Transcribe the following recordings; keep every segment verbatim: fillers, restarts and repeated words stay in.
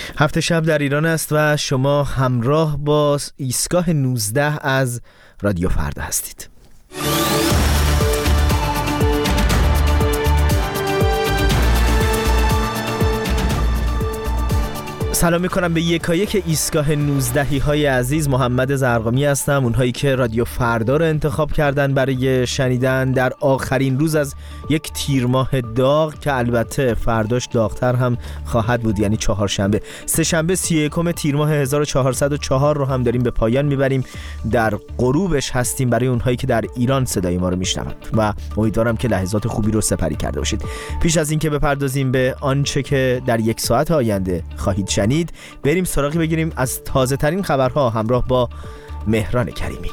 هفته شب در ایران است و شما همراه با ایستگاه نوزده از رادیو فردا هستید. سلام میکنم به یکایک ایستگاه نوزدهی های عزیز. محمد زرقامی هستم. اونهایی که رادیو فردا رو انتخاب کردن برای شنیدن در آخرین روز از یک تیر ماه داغ که البته فرداش داغتر هم خواهد بود، یعنی چهارشنبه. سه شنبه سی و یکم تیر ماه هزار و چهارصد و چهار رو هم داریم به پایان میبریم. در غروبش هستیم برای اونهایی که در ایران صدای ما رو میشنوند و امیدوارم که لحظات خوبی رو سپری کرده باشید. پیش از اینکه بپردازیم به آنچه که در یک ساعت آینده خواهید شنید، بریم سراغی بگیریم از تازه ترین خبرها همراه با مهران کریمی.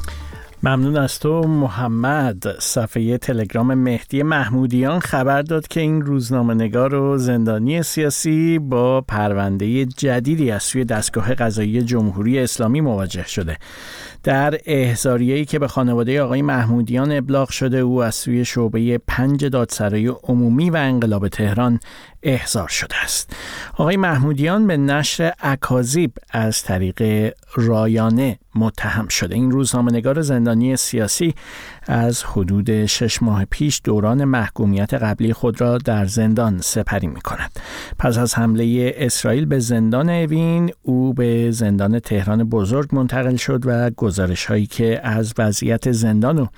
ممنون از تو محمد. صفحه تلگرام مهدی محمودیان خبر داد که این روزنامه‌نگار و زندانی سیاسی با پرونده جدیدی از سوی دستگاه قضایی جمهوری اسلامی مواجه شده. در احضاریه‌ای که به خانواده آقای محمودیان ابلاغ شده، او از سوی شعبه پنج دادسرای عمومی و انقلاب تهران احضار شده است. آقای محمودیان به نشر اکاذیب از طریق رایانه متهم شده. این روزنامه‌نگار زندانی سیاسی از حدود شش ماه پیش دوران محکومیت قبلی خود را در زندان سپری می‌کند. پس از حمله اسرائیل به زندان اوین، او به زندان تهران بزرگ منتقل شد و گزارش‌هایی که از وضعیت زندان و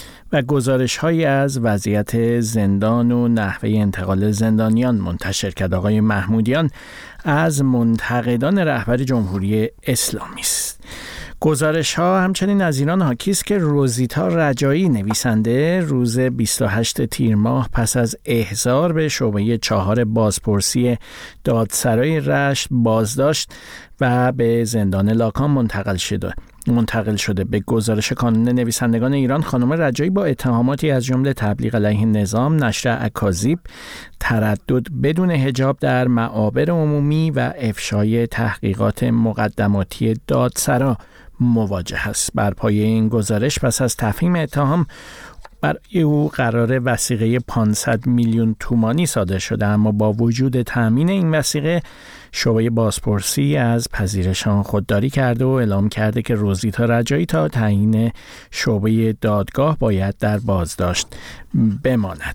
و گزارش‌هایی از وضعیت زندان و نحوه انتقال زندانیان منتشر کرد. آقای محمودیان از منتقدان رهبر جمهوری اسلامی است. گزارش‌ها همچنین از ایران حاکی است که روزیتا رجایی نویسنده روز بیست و هشتم تیر ماه پس از احضار به شعبه چهار بازپرسی دادسرای رشت بازداشت و به زندان لاکان منتقل شده. منتقل شده. به گزارش کانون نویسندگان ایران، خانم رجایی با اتهاماتی از جمله تبلیغ علیه نظام، نشر اکاذیب، تردد بدون حجاب در معابر عمومی و افشای تحقیقات مقدماتی دادسرا مواجه است. بر پایه این گزارش پس از تفهیم اتهام برای او قرار وثیقه پانصد میلیون تومانی صادر شده، اما با وجود تامین این وثیقه شعبه بازپرسی از پذیرش آن خودداری کرده و اعلام کرده که روزیتا رجایی تا تعیین شعبه دادگاه باید در بازداشت بماند.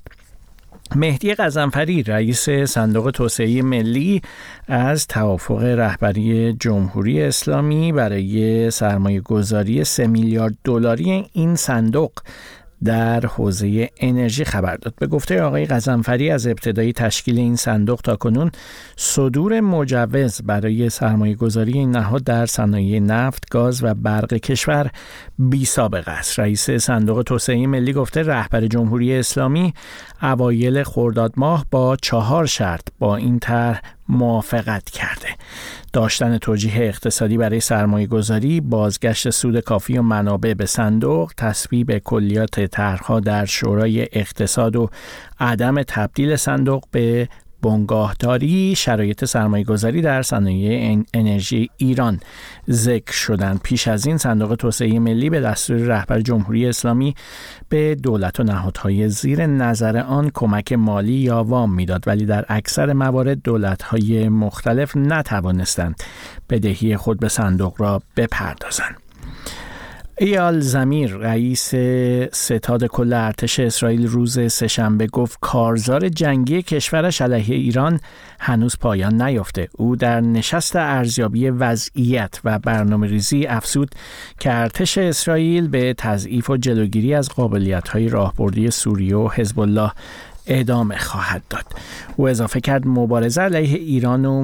مهدی غضنفری رئیس صندوق توسعه ملی از توافق رهبری جمهوری اسلامی برای سرمایه گذاری سه میلیارد دلاری این صندوق در حوزه انرژی خبر داد. به گفته آقای غضنفری، از ابتدای تشکیل این صندوق تا کنون صدور مجوز برای سرمایه گذاری این نهاد در صنایع نفت، گاز و برق کشور بی سابقه است. رئیس صندوق توسعه ملی گفته رهبر جمهوری اسلامی اوایل خرداد ماه با چهار شرط با این طرح موافقت کرده: داشتن توجیه اقتصادی برای سرمایه گذاری، بازگشت سود کافی و منابع به صندوق، تصویب کلیات طرح‌ها در شورای اقتصاد و عدم تبدیل صندوق به بنگاهداری. شرایط سرمایه گذاری در صنایع انرژی ایران ذکر شدند. پیش از این صندوق توسعه ملی به دستور رهبر جمهوری اسلامی به دولت و نهادهای زیر نظر آن کمک مالی یا وام میداد، ولی در اکثر موارد دولت‌های مختلف نتوانستند بدهی خود به صندوق را بپردازند. ایال زمیر رئیس ستاد کل ارتش اسرائیل روز سه‌شنبه گفت کارزار جنگی کشورش علیه ایران هنوز پایان نیافته. او در نشست ارزیابی وضعیت و برنامه‌ریزی افزود که ارتش اسرائیل به تضعیف و جلوگیری از قابلیت‌های راهبردی سوریه و حزب الله ادامه خواهد داد. او اضافه کرد مبارزه علیه ایران و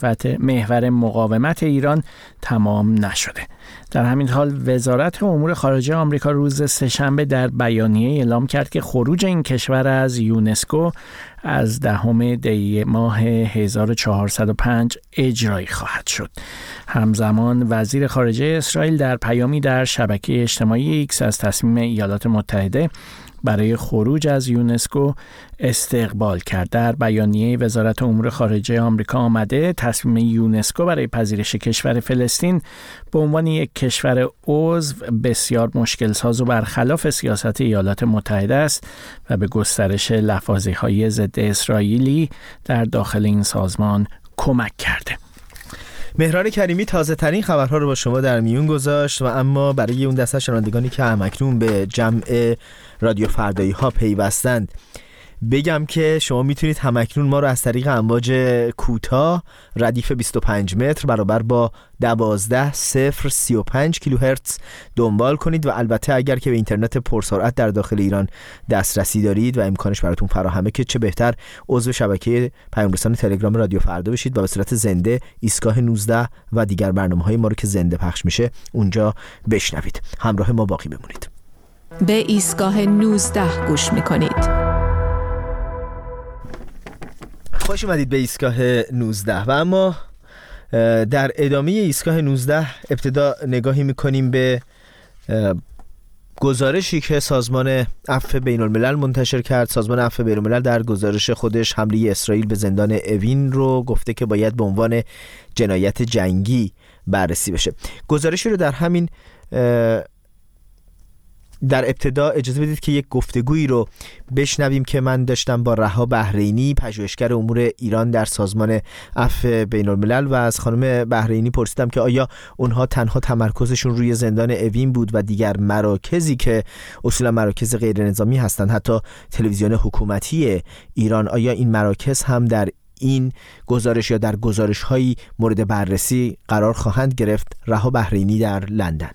محور مقاومت ایران تمام نشده. در همین حال وزارت امور خارجه آمریکا روز سه‌شنبه در بیانیه اعلام کرد که خروج این کشور از یونسکو از دهم دی ماه هزار و چهارصد و پنج اجرایی خواهد شد. همزمان وزیر خارجه اسرائیل در پیامی در شبکه اجتماعی ایکس از تصمیم ایالات متحده برای خروج از یونسکو استقبال کرد. در بیانیه وزارت امور خارجه آمریکا آمده تصمیم یونسکو برای پذیرش کشور فلسطین به عنوان یک کشور عضو بسیار مشکل ساز و برخلاف سیاست ایالات متحده است و به گسترش لفاظی‌های ضد اسرائیلی در داخل این سازمان کمک کرده. مهران کریمی تازه ترین خبرها رو با شما در میون گذاشت و اما برای اون دسته شنوندگانی که همکنون به جمع رادیو فردایی ها پیوستند بگم که شما میتونید همکنون ما رو از طریق امواج کوتاه ردیف بیست و پنج متر برابر با دوازده صفر سی و پنج کیلوهرتز دنبال کنید و البته اگر که به اینترنت پرسرعت در داخل ایران دسترسی دارید و امکانش براتون فراهمه که چه بهتر عضو شبکه پیام رسان تلگرام رادیو فردا بشید و به صورت زنده ایستگاه نوزده و دیگر برنامه‌های ما رو که زنده پخش میشه اونجا بشنوید. همراه ما باقی بمونید. به ایستگاه نوزده گوش میکنید. خوش اومدید به ایستگاه نوزده و اما در ادامه ایستگاه نوزده ابتدا نگاهی میکنیم به گزارشی که سازمان عفو بین الملل منتشر کرد. سازمان عفو بین الملل در گزارش خودش حمله اسرائیل به زندان اوین رو گفته که باید به عنوان جنایت جنگی بررسی بشه. گزارشی رو در همین در ابتدا اجازه بدید که یک گفتگویی رو بشنویم که من داشتم با رها بحرینی، پژوهشگر امور ایران در سازمان عفو بین الملل، و از خانم بحرینی پرسیدم که آیا اونها تنها تمرکزشون روی زندان اوین بود و دیگر مراکزی که اصولا مراکز غیر نظامی هستند، حتی تلویزیون حکومتی ایران، آیا این مراکز هم در این گزارش یا در گزارش‌هایی مورد بررسی قرار خواهند گرفت؟ رها بحرینی در لندن.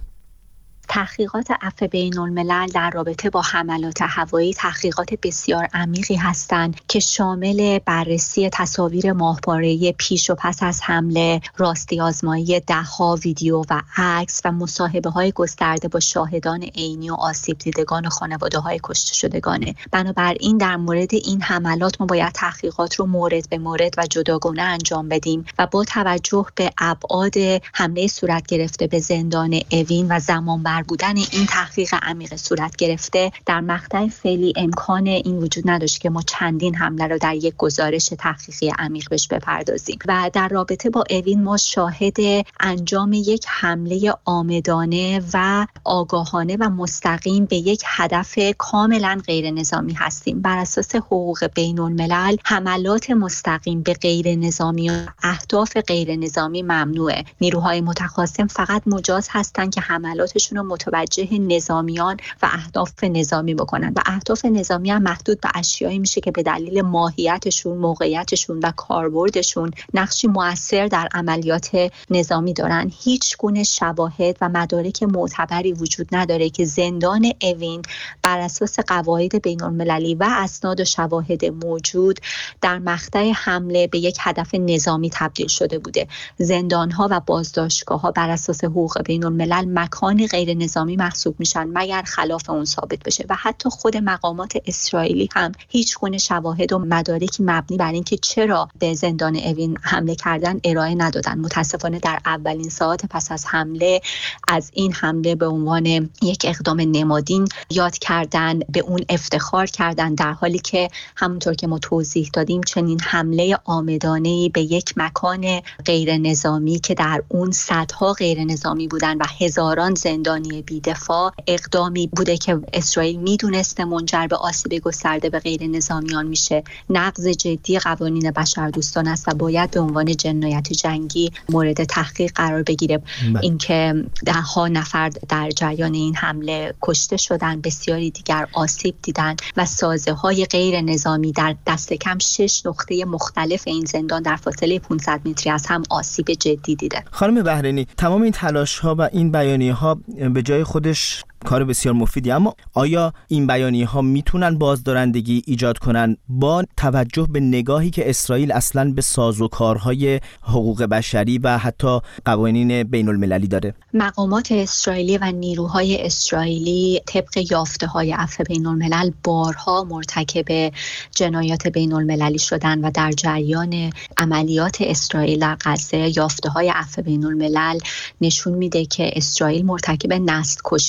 تحقیقات عفو بین الملل در رابطه با حملات هوایی تحقیقات بسیار عمیقی هستند که شامل بررسی تصاویر ماهواره‌ای پیش و پس از حمله، راستی آزمایی ده‌ها ویدیو و عکس و مصاحبه‌های گسترده با شاهدان عینی و آسیب دیدگان و خانواده‌های کشته شدگانه. بنابراین در مورد این حملات ما باید تحقیقات رو مورد به مورد و جداگانه انجام بدیم و با توجه به ابعاد حمله صورت گرفته به زندان اوین و زمان بر بودن این تحقیق عمیق صورت گرفته، در مقطع فعلی امکان این وجود نداشت که ما چندین حمله رو در یک گزارش تحقیقی عمیق بهش بپردازیم. و در رابطه با اوین ما شاهد انجام یک حمله عامدانه و آگاهانه و مستقیم به یک هدف کاملا غیر نظامی هستیم. بر اساس حقوق بین الملل حملات مستقیم به غیر نظامی و اهداف غیر نظامی ممنوعه. نیروهای متخاصم فقط مجاز هستند که حملاتشون رو متوجه نظامیان و اهداف نظامی بکنن و اهداف نظامی هم محدود به اشیایی میشه که به دلیل ماهیتشون، موقعیتشون و کاربردشون نقشی مؤثر در عملیات نظامی دارن. هیچ گونه شواهد و مدارک معتبری وجود نداره که زندان اوین بر اساس قواعد بین المللی و اسناد و شواهد موجود در مقطع حمله به یک هدف نظامی تبدیل شده بوده. زندان‌ها و بازداشتگاه‌ها بر اساس حقوق بین الملل مکان غیر نظامی محسوب میشن مگر خلاف اون ثابت بشه و حتی خود مقامات اسرائیلی هم هیچ گونه شواهد و مدارکی مبنی بر اینکه چرا به زندان اوین حمله کردن ارائه ندادن. متاسفانه در اولین ساعات پس از حمله از این حمله به عنوان یک اقدام نمادین یاد کردن، به اون افتخار کردن، در حالی که همونطور که ما توضیح دادیم چنین حمله عامدانه‌ای به یک مکان غیر نظامی که در اون صدها غیر نظامی بودن و هزاران زندانی بی‌دفاع اقدامی بوده که اسرائیل میدونسته منجر به آسیب گسترده به غیر نظامیان میشه. نقض جدی قوانین بشردوستانه است و باید به عنوان جنایت جنگی مورد تحقیق قرار بگیره. اینکه ده ها نفر در جریان این حمله کشته شدن، بسیاری دیگر آسیب دیدن و سازه های غیر نظامی در دست کم شش نقطه مختلف این زندان در فاصله پانصد متری از هم آسیب جدی دیده. خانم بحرینی، تمام این تلاش ها و این بیانیه ها به جای خودش کار بسیار مفیدی، اما آیا این بیانیه ها میتونن بازدارندگی ایجاد کنن با توجه به نگاهی که اسرائیل اصلاً به سازوکارهای حقوق بشری و حتی قوانین بین المللی داره؟ مقامات اسرائیلی و نیروهای اسرائیلی طبق یافته های عفو بین الملل بارها مرتکب جنایات بین المللی شدن و در جریان عملیات اسرائیل در غزه یافته های عفو بین الملل نشون میده که اسرائیل مرتکب نسل کشی شده.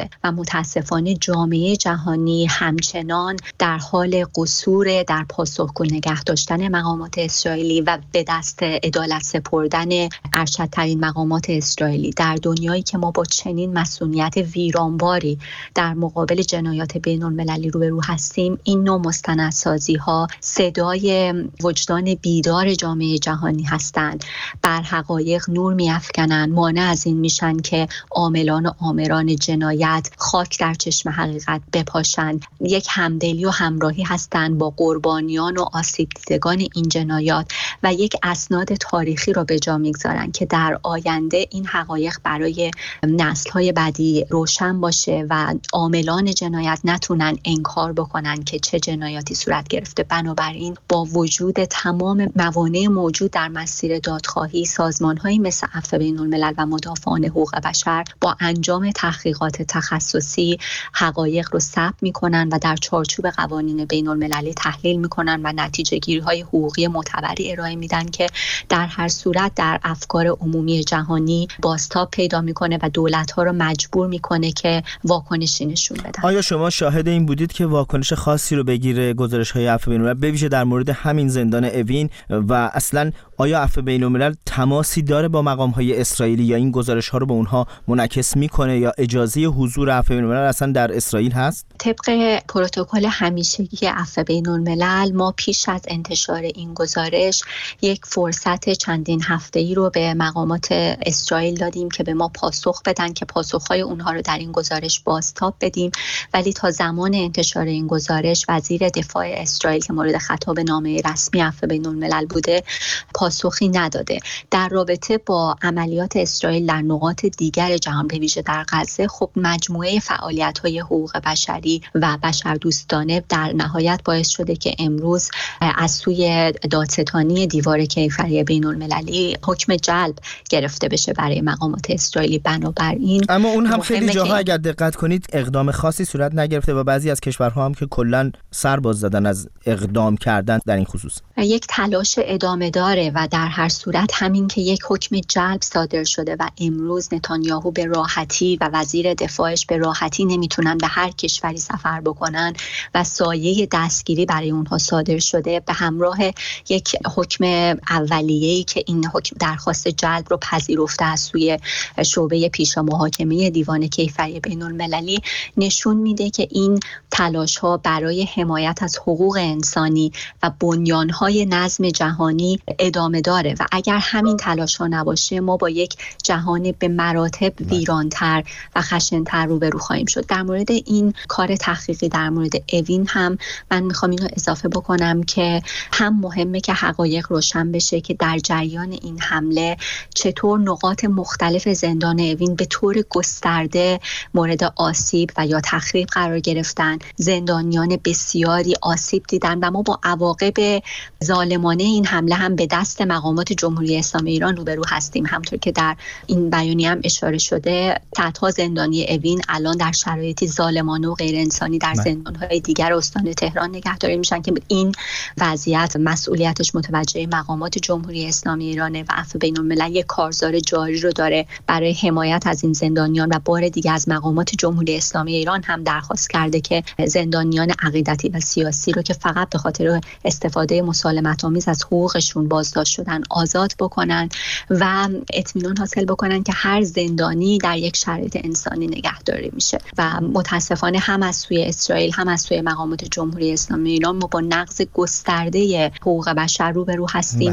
شده و متاسفانه جامعه جهانی همچنان در حال قصور در پاسخگو نگه داشتن مقامات اسرائیلی و به دست عدالت سپردن ارشدترین مقامات اسرائیلی در دنیایی که ما با چنین مسئولیت ویرانباری در مقابل جنایات بین المللی روبرو هستیم. این نوع مستندسازی ها صدای وجدان بیدار جامعه جهانی هستند، بر حقایق نور می‌افکنند، مانع از این میشن که عاملان و آمران جنایت خاک در چشم حقیقت بپاشند. یک همدلی و همراهی هستند با قربانیان و آسیب دیدگان این جنایات و یک اسناد تاریخی را به جا میگذارن که در آینده این حقایق برای نسل‌های بعدی روشن باشه و عاملان جنایت نتونن انکار بکنن که چه جنایاتی صورت گرفته. بنابراین با وجود تمام موانع موجود در مسیر دادخواهی، سازمان‌هایی مثل عفو بین‌الملل و مدافعان حقوق بشر با انجام تحقیقات تخصصی حقایق رو ثبت می‌کنن و در چارچوب قوانین بین‌المللی تحلیل می‌کنن و نتیجه‌گیری‌های حقوقی معتبری ارائه میدن که در هر صورت در افکار عمومی جهانی بازتاب پیدا می‌کنه و دولت‌ها رو مجبور می‌کنه که واکنشی نشون بدن. آیا شما شاهد این بودید که واکنش خاصی رو بگیره گزارش‌های عفو بین‌الملل به ویژه در مورد همین زندان اوین و اصلاً آیا عفو بین‌الملل تماسی داره با مقام‌های اسرائیلی یا این گزارش‌ها رو به اونها منعکس می‌کنه یا اجازه حضور عفو بین‌الملل اصلا در اسرائیل هست؟ طبق پروتکل همیشگی عفو بین‌الملل ما پیش از انتشار این گزارش یک فرصت چندین هفته‌ای رو به مقامات اسرائیل دادیم که به ما پاسخ بدن که پاسخ‌های اونها رو در این گزارش بازتاب بدیم، ولی تا زمان انتشار این گزارش وزیر دفاع اسرائیل که مورد خطاب نامه رسمی عفو بین‌الملل بوده پاسخی نداده. در رابطه با عملیات اسرائیل در نقاط دیگر جهان به ویژه در غزه، خب مجموعه فعالیت‌های حقوق بشری و بشردوستانه در نهایت باعث شده که امروز از سوی دادستانی دیوار کیفری بین‌المللی حکم جلب گرفته بشه برای مقامات اسرائیلی. بنابراین اما اون هم خیلی جاها اگر دقت کنید اقدام خاصی صورت نگرفته و بعضی از کشورها هم که کلاً سر باز زدن از اقدام کردن در این خصوص. یک تلاش ادامه داره و در هر صورت همین که یک حکم جلب صادر شده و امروز نتانیاهو به راحتی و وزیر دفاعش به راحتی نمیتونن به هر کشوری سفر بکنن و سایه دستگیری برای اونها صادر شده به همراه یک حکم اولیه‌ای که این حکم درخواست جلب رو پذیرفته از سوی شعبه پیشا محاکمه دیوان کیفری بین‌المللی نشون میده که این تلاش‌ها برای حمایت از حقوق انسانی و بنیان‌های نظم جهانی ادامه داره و اگر همین تلاش‌ها نباشه ما با یک جهان به مراتب ویران‌تر و خشن‌تر روبرو خواهیم شد. در مورد این کار تحقیقی در مورد اوین هم من میخوام اینو اضافه بکنم که هم مهمه که حقایق روشن بشه که در جریان این حمله چطور نقاط مختلف زندان اوین به طور گسترده مورد آسیب و یا تخریب قرار گرفتن، زندانیان بسیاری آسیب دیدن و ما با عواقب ظالمانه این حمله هم به دست مقامات جمهوری اسلامی ایران روبرو هستیم. همطور که در این بیانیه هم اشاره شده صدها زندانی اوین الان در شرایطی ظالمانه و غیر انسانی در زندان‌های دیگر استان تهران نگهداری میشن که این وضعیت مسئولیتش متوجه مقامات جمهوری اسلامی ایرانه و عفو بین‌الملل یک کارزار جاری رو داره برای حمایت از این زندانیان و بار دیگه از مقامات جمهوری اسلامی ایران هم درخواست کرده که زندانیان عقیدتی و سیاسی رو که فقط به خاطر استفاده مسالمت‌آمیز از حقوقشون بازداشت شدن آزاد بکنن و اطمینان حاصل بکنن که هر زندانی در یک شرایط انسانی نگهداری میشه. و متاسفانه هم از سوی اسرائیل هم از سوی مقامات جمهوری اسلامی ایران ما با نقض گسترده حقوق بشر روبرو هستیم.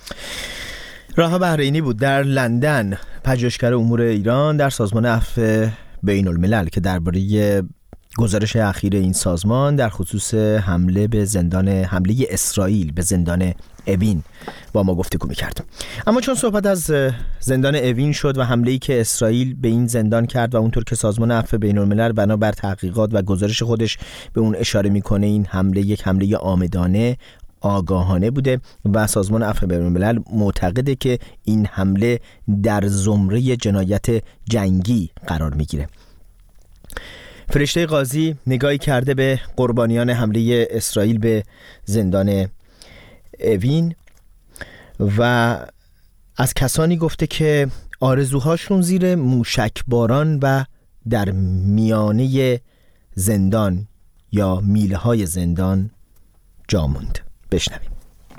راها بحرینی بود در لندن، پژوهشگر امور ایران در سازمان عفو بین‌الملل که درباره گزارش اخیر این سازمان در خصوص حمله به زندان حمله اسرائیل به زندان اوین با ما گفتگو می‌کرد. اما چون صحبت از زندان اوین شد و حمله‌ای که اسرائیل به این زندان کرد و اونطور که سازمان عفو بین‌الملل بنابر تحقیقات و گزارش خودش به اون اشاره می‌کنه این حمله یک حمله عامدانه آگاهانه بوده و سازمان عفو بین‌الملل معتقده که این حمله در زمره جنایت جنگی قرار می‌گیره. فرشته قاضی نگاهی کرده به قربانیان حمله اسرائیل به زندان اوین و از کسانی گفته که آرزوهاشون زیر موشکباران و در میانه زندان یا میله های زندان جا موند. بشنویم.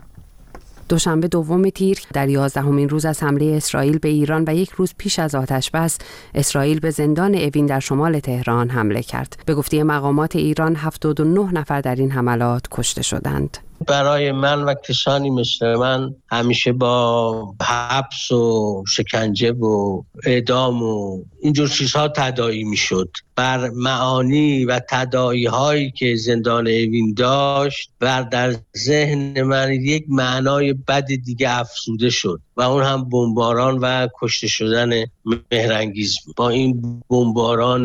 دوشنبه دوم تیر در یازدهمین روز از حمله اسرائیل به ایران و یک روز پیش از آتش‌بس، اسرائیل به زندان اوین در شمال تهران حمله کرد. به گفته مقامات ایران هفتاد و نه نفر در این حملات کشته شدند. برای من و کسانی مثل من همیشه با حبس و شکنجه و اعدام و اینجور چیزها تداعی میشد. بر معانی و تداعی هایی که زندان اوین داشت و در ذهن من یک معنای بد دیگه افزوده شد و اون هم بمباران و کشته شدن مهرانگیز. با این بمباران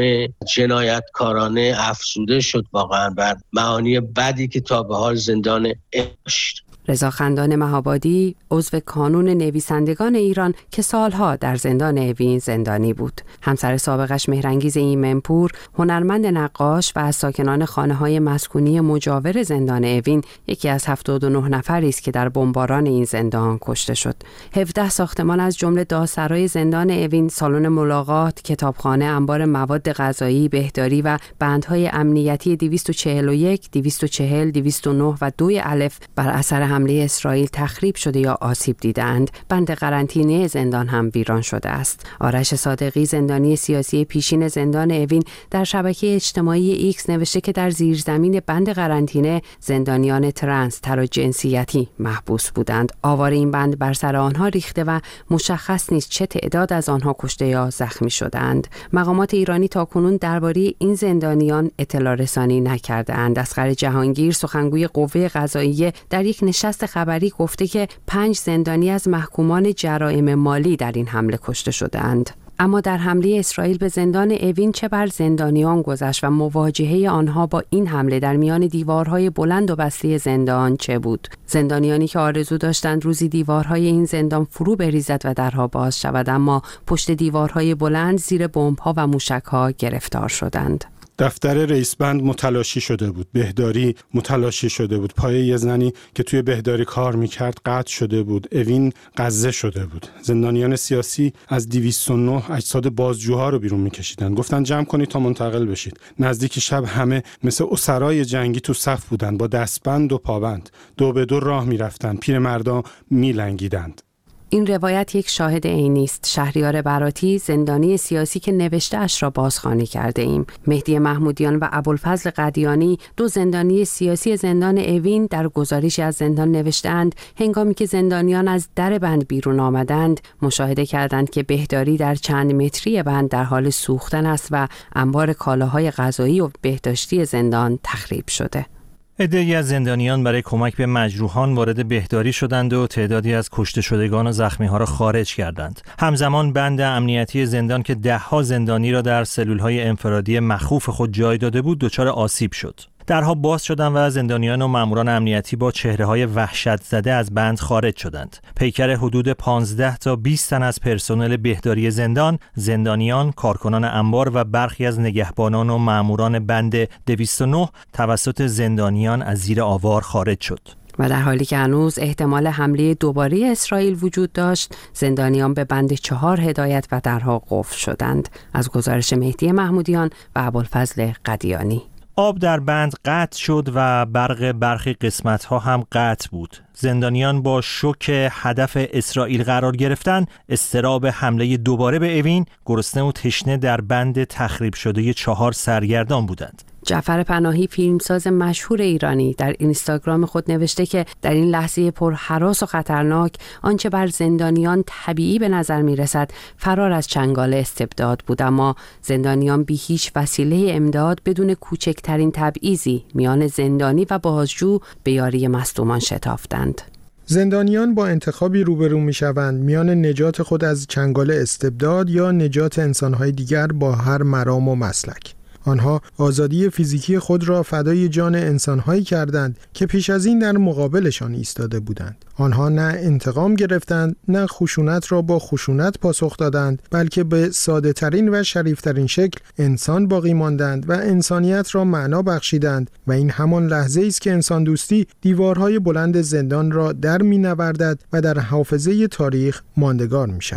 جنایتکارانه افزوده شد واقعا بر معانی بدی که تا به حال زندان داشت. رضا خندان مهابادی عضو کانون نویسندگان ایران که سالها در زندان اوین زندانی بود. همسر سابقش مهرانگیز ایمنپور، هنرمند نقاش و از ساکنان خانه‌های مسکونی مجاور زندان اوین، یکی از هفتاد و نه نفری است که در بمباران این زندان کشته شد. هفده ساختمان از جمله دادسرای زندان اوین، سالن ملاقات، کتابخانه، انبار مواد غذایی، بهداری و بندهای امنیتی دویست و چهل و یک، دویست و چهل، دویست و نه و دو الف بر اثر حمله اسرائیل تخریب شده یا آسیب دیدند. بند قرنطینه زندان هم ویران شده است. آرش صادقی، زندانی سیاسی پیشین زندان اوین، در شبکه اجتماعی ایکس نوشته که در زیرزمین بند قرنطینه زندانیان ترنس تراجنسیتی محبوس بودند. آوار این بند بر سر آنها ریخته و مشخص نیست چه تعداد از آنها کشته یا زخمی شدند. مقامات ایرانی تاکنون درباره این زندانیان اطلاع رسانی نکرده‌اند. اصغر جهانگیر، سخنگوی قوه قضاییه، در یک نشست خبری گفته که پنج زندانی از محکومان جرایم مالی در این حمله کشته شدند. اما در حمله اسرائیل به زندان اوین چه بر زندانیان گذشت و مواجهه آنها با این حمله در میان دیوارهای بلند و بسته زندان چه بود؟ زندانیانی که آرزو داشتند روزی دیوارهای این زندان فرو بریزد و درها باز شود، اما پشت دیوارهای بلند زیر بمب‌ها و موشک‌ها گرفتار شدند. دفتر رئیس بند متلاشی شده بود، بهداری متلاشی شده بود، پای یه زنی که توی بهداری کار میکرد قطع شده بود، اوین غزه شده بود. زندانیان سیاسی از دویست و نه اجساد بازجوها رو بیرون میکشیدن، گفتن جمع کنید تا منتقل بشید. نزدیک شب همه مثل اسرای جنگی تو صف بودن، با دستبند و پابند، دو به دو راه میرفتن، پیرمردا میلنگیدند. این روایت یک شاهد عینی است. شهریار براتی، زندانی سیاسی که نوشته اش را بازخوانی کرده ایم. مهدی محمودیان و ابوالفضل قدیانی، دو زندانی سیاسی زندان اوین، در گزارشی از زندان نوشتند هنگامی که زندانیان از در بند بیرون آمدند مشاهده کردند که بهداری در چند متری بند در حال سوختن است و انبار کالاهای غذایی و بهداشتی زندان تخریب شده. عده‌ای از زندانیان برای کمک به مجروحان وارد بهداری شدند و تعدادی از کشته شدگان و زخمی‌ها را خارج کردند. همزمان بند امنیتی زندان که ده‌ها زندانی را در سلول‌های انفرادی مخوف خود جای داده بود دچار آسیب شد. درها باز شدند و زندانیان و ماموران امنیتی با چهره‌های وحشت زده از بند خارج شدند. پیکر حدود پانزده تا بیست تن از پرسنل بهداری زندان، زندانیان، کارکنان انبار و برخی از نگهبانان و ماموران بند دویست و نه توسط زندانیان از زیر آوار خارج شد. و در حالی که هنوز احتمال حمله دوباره اسرائیل وجود داشت، زندانیان به بند چهار هدایت و درها قفل شدند. از گزارش مهدی محمودیان و ابوالفضل قدیانی. آب در بند قطع شد و برق برخی قسمت‌ها هم قطع بود. زندانیان با شوک هدف اسرائیل قرار گرفتن، اضطراب حمله دوباره به اوین، گرسنه و تشنه در بند تخریب شده چهار سرگردان بودند. جعفر پناهی، فیلمساز مشهور ایرانی، در اینستاگرام خود نوشته که در این لحظه پر هراس و خطرناک آنچه بر زندانیان طبیعی به نظر می رسد فرار از چنگال استبداد بود، اما زندانیان بی هیچ وسیله امداد بدون کوچکترین تبعیضی میان زندانی و بازجو به یاری مصدومان شتافتند. زندانیان با انتخابی روبرو می شوند میان نجات خود از چنگال استبداد یا نجات انسانهای دیگر با هر مرام و مسلک. آنها آزادی فیزیکی خود را فدای جان انسانهایی کردند که پیش از این در مقابلشان ایستاده بودند. آنها نه انتقام گرفتند، نه خشونت را با خشونت پاسخ دادند، بلکه به ساده ترین و شریف ترین شکل انسان باقی ماندند و انسانیت را معنا بخشیدند و این همان لحظه است که انسان دوستی دیوارهای بلند زندان را در می نوردد و در حافظه تاریخ ماندگار می شود.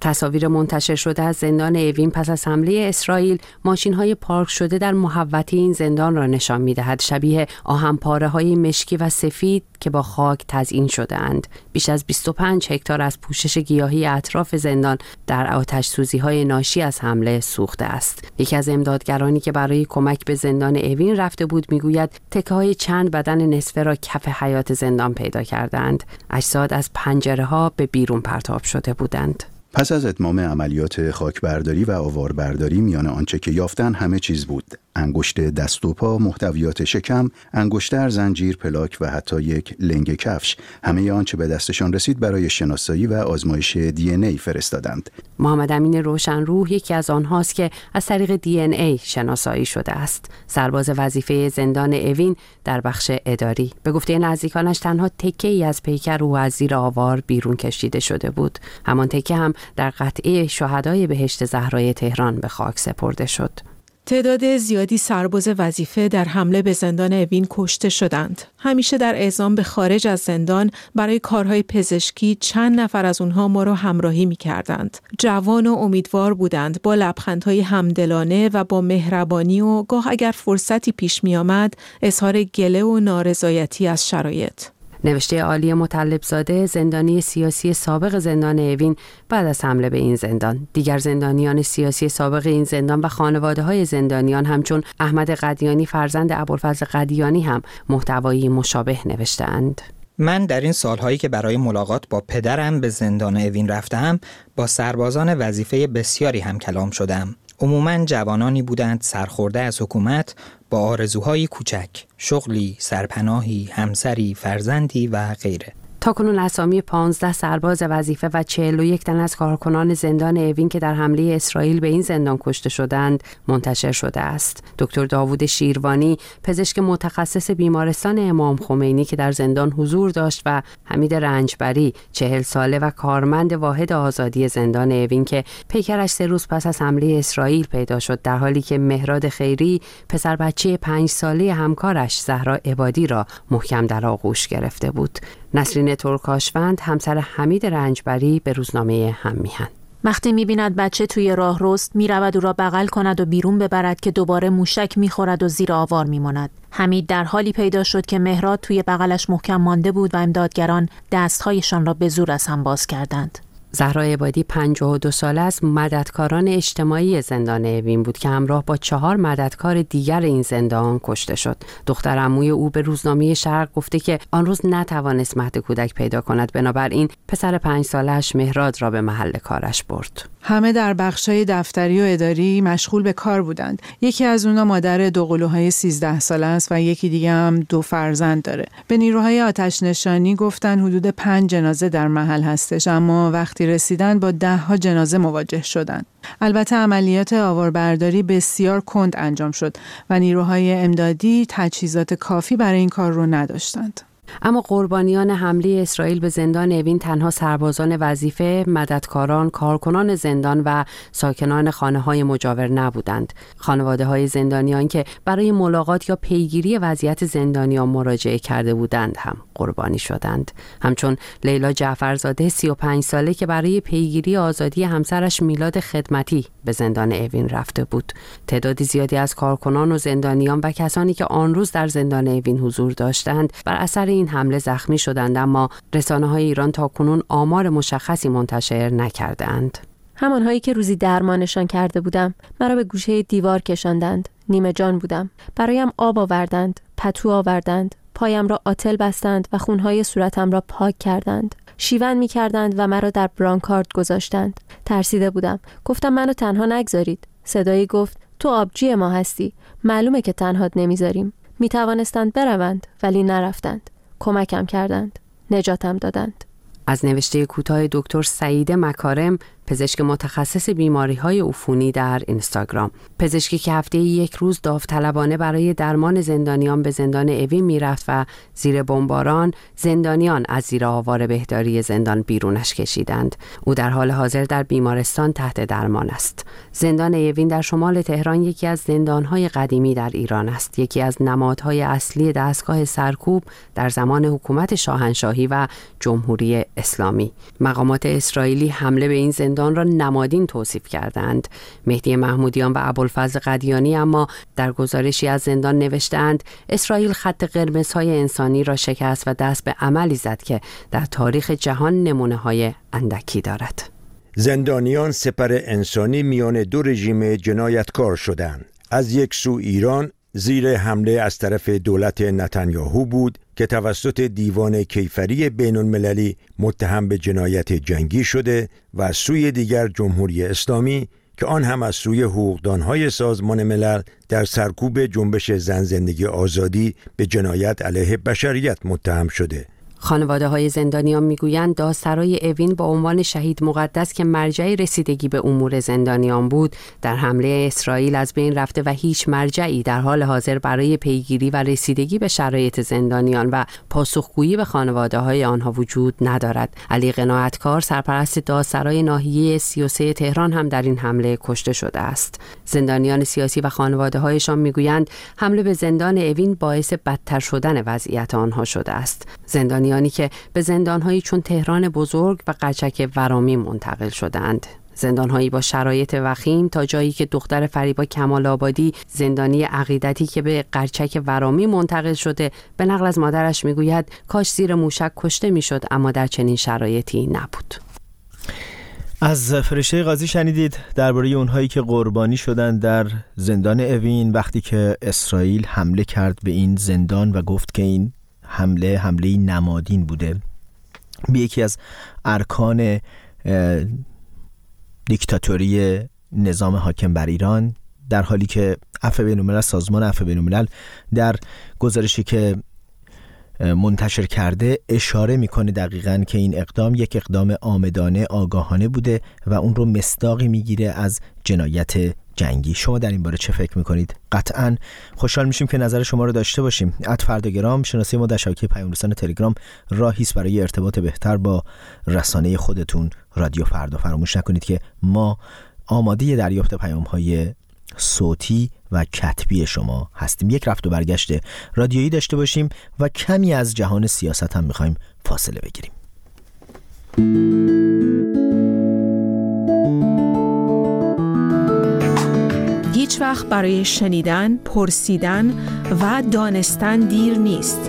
تصاویر منتشر شده از زندان اوین پس از حمله اسرائیل ماشین‌های پارک شده در محوطه این زندان را نشان می‌دهد، شبیه آهن‌پاره‌های مشکی و سفید که با خاک تزیین شده‌اند. بیش از بیست و پنج هکتار از پوشش گیاهی اطراف زندان در آتش‌سوزی‌های ناشی از حمله سوخته است. یکی از امدادگرانی که برای کمک به زندان اوین رفته بود میگوید تکه‌های چند بدن نصفه را کف حیاط زندان پیدا کردند. اجساد از پنجره‌ها به بیرون پرتاب شده بودند. پس از اتمام عملیات خاکبرداری و آواربرداری میان آنچه که یافتن همه چیز بود: انگشت دست و پا، محتویات شکم، انگشتر، زنجیر، پلاک و حتی یک لنگ کفش. همه آنچه به دستشان رسید برای شناسایی و آزمایش دی ان ای فرستادند. محمد امین روشنروح یکی از آنهاست که از طریق دی ان ای شناسایی شده است. سرباز وظیفه زندان اوین در بخش اداری. به گفته نزدیکانش تنها تکه‌ای از پیکر او از زیر آوار بیرون کشیده شده بود. همان تکه هم در قطعه شهدای بهشت زهرای تهران به خاک سپرده شد. تعداد زیادی سرباز وظیفه در حمله به زندان اوین کشته شدند. همیشه در اعزام به خارج از زندان برای کارهای پزشکی چند نفر از اونها ما را همراهی می کردند. جوان و امیدوار بودند، با لبخندهای همدلانه و با مهربانی و گاه اگر فرصتی پیش می آمد اظهار گله و نارضایتی از شرایط. نوشته عالی مطلبزاده، زندانی سیاسی سابق زندان اوین، بعد از حمله به این زندان. دیگر زندانیان سیاسی سابق این زندان و خانواده‌های زندانیان همچون احمد قدیانی فرزند ابوالفضل قدیانی هم محتوایی مشابه نوشته‌اند. من در این سالهایی که برای ملاقات با پدرم به زندان اوین رفتم، با سربازان وظیفه بسیاری هم کلام شدم. عموماً جوانانی بودند سرخورده از حکومت، با آرزوهای کوچک، شغلی، سرپناهی، همسری، فرزندی و غیره. تاکنون اسامی پانزده سرباز وظیفه و چهل و یک تن از کارکنان زندان اوین که در حمله اسرائیل به این زندان کشته شدند منتشر شده است. دکتر داوود شیروانی، پزشک متخصص بیمارستان امام خمینی که در زندان حضور داشت، و حمید رنجبری، چهل ساله و کارمند واحد آزادی زندان اوین که پیکرش سه روز پس از حمله اسرائیل پیدا شد، در حالی که مهراد خیری، پسر بچه پنج ساله همکارش زهرا عبادی را محکم در آغوش گرفته بود. نسرین ترکاشوند، همسر حمید رنجبری، به روزنامه هم میهن: وقتی می‌بیند بچه توی راه رست، می‌رود او را بغل کند و بیرون ببرد که دوباره موشک می‌خورد و زیر آوار می‌ماند. حمید در حالی پیدا شد که مهراد توی بغلش محکم مانده بود و امدادگران دست‌هایشان را به زور از هم باز کردند. زهرا عبادی پنجاه و دو ساله از مددکاران اجتماعی زندان اوین بود که همراه با چهار مددکار دیگر این زندان کشته شد. دختر عموی او به روزنامه شرق گفته که آن روز نتوانست مهد کودک پیدا کند، بنابراین پسر پنج سالش مهراد را به محل کارش برد. همه در بخشای دفتری و اداری مشغول به کار بودند. یکی از اونا مادر دوقلوهای سیزده ساله است و یکی دیگه هم دو فرزند داره. به نیروهای آتش نشانی گفتن حدود پنج جنازه در محل هستش، اما وقتی رسیدن با ده ها جنازه مواجه شدند. البته عملیات آواربرداری بسیار کند انجام شد و نیروهای امدادی تجهیزات کافی برای این کار رو نداشتند. اما قربانیان حمله اسرائیل به زندان اوین تنها سربازان وظیفه، مددکاران، کارکنان زندان و ساکنان خانه‌های مجاور نبودند. خانواده‌های زندانیان که برای ملاقات یا پیگیری وضعیت زندانیان مراجعه کرده بودند هم قربانی شدند. همچون لیلا جعفرزاده، سی و پنج ساله که برای پیگیری آزادی همسرش میلاد خدمتی به زندان اوین رفته بود. تعداد زیادی از کارکنان و زندانیان و کسانی که آن روز در زندان اوین حضور داشتند بر اثر این حمله زخمی شدند، اما رسانه‌های ایران تاکنون آمار مشخصی منتشر نکردند. همانهایی که روزی درمانشان کرده بودم مرا به گوشه دیوار کشاندند. نیمه جان بودم. برایم آب آوردند، پتو آوردند، پایم را آتل بستند و خونهای صورتم را پاک کردند. شیون می کردند و مرا در برانکارد گذاشتند. ترسیده بودم. گفتم منو تنها نگذارید. صدایی گفت تو آبجی ما هستی. معلومه که تنهات نمیذاریم. می توانستند بروند ولی نرفتند. کمکم کردند. نجاتم دادند. از نوشته کوتاه دکتر سعید مکارم، پزشک متخصص بیماری‌های عفونی در اینستاگرام. پزشکی که هفته یک روز داوطلبانه برای درمان زندانیان به زندان اوین میرفت و زیر بمباران زندانیان از زیر آوار بهداری زندان بیرونش کشیدند. او در حال حاضر در بیمارستان تحت درمان است. زندان اوین در شمال تهران یکی از زندان‌های قدیمی در ایران است. یکی از نمادهای اصلی دستگاه سرکوب در زمان حکومت شاهنشاهی و جمهوری اسلامی. مقامات اسرائیلی حمله به این زندان زندان را نمادین توصیف کردند. مهدی محمودیان و ابوالفضل قدیانی اما در گزارشی از زندان نوشتند اسرائیل خط قرمزهای انسانی را شکست و دست به عملی زد که در تاریخ جهان نمونه‌های اندکی دارد. زندانیان سپر انسانی میان دو رژیم جنایتکار شدند. از یک سو ایران زیر حمله از طرف دولت نتانیاهو بود که توسط دیوان کیفری بین المللی متهم به جنایت جنگی شده و از سوی دیگر جمهوری اسلامی که آن هم از سوی حقوقدانهای سازمان ملل در سرکوب جنبش زن زندگی آزادی به جنایت علیه بشریت متهم شده. خانواده های زندانیان میگویند دادسرای اوین با عنوان شهید مقدس که مرجع رسیدگی به امور زندانیان بود در حمله اسرائیل از بین رفته و هیچ مرجعی در حال حاضر برای پیگیری و رسیدگی به شرایط زندانیان و پاسخگویی به خانواده های آنها وجود ندارد. علی قناعتکار سرپرست دادسرای ناحیه سی و سه تهران هم در این حمله کشته شده است. زندانیان سیاسی و خانواده هایشان میگویند حمله به زندان اوین باعث بدتر شدن وضعیت آنها شده است. زندانیان یعنی که به زندان‌هایی چون تهران بزرگ و قرچک ورامین منتقل شدند. زندان‌هایی با شرایط وخیم تا جایی که دختر فریبا کمال آبادی زندانی عقیدتی که به قرچک ورامین منتقل شده به نقل از مادرش میگوید کاش زیر موشک کشته میشد اما در چنین شرایطی نبود. از فرشته قاضی شنیدید درباره اونهایی که قربانی شدن در زندان اوین وقتی که اسرائیل حمله کرد به این زندان و گفت که این حمله حمله نمادین بوده به یکی از ارکان دیکتاتوری نظام حاکم بر ایران، در حالی که عفو بین‌الملل، سازمان عفو بین‌الملل در گزارشی که منتشر کرده اشاره میکنه دقیقاً که این اقدام یک اقدام عامدانه آگاهانه بوده و اون رو مصداقی میگیره از جنایت جنگی. شما در این باره چه فکر میکنید؟ قطعاً خوشحال میشیم که نظر شما رو داشته باشیم. ات فرداگرام شناسی ما در شبکه پیام رسان تلگرام راهی است برای ارتباط بهتر با رسانه خودتون رادیو فردا. فراموش نکنید که ما آماده دریافت پیام‌های صوتی و کتبی شما هستیم. یک رفت و برگشت رادیویی داشته باشیم و کمی از جهان سیاست هم میخوایم فاصله بگیریم. هیچ وقت برای شنیدن، پرسیدن و دانستن دیر نیست.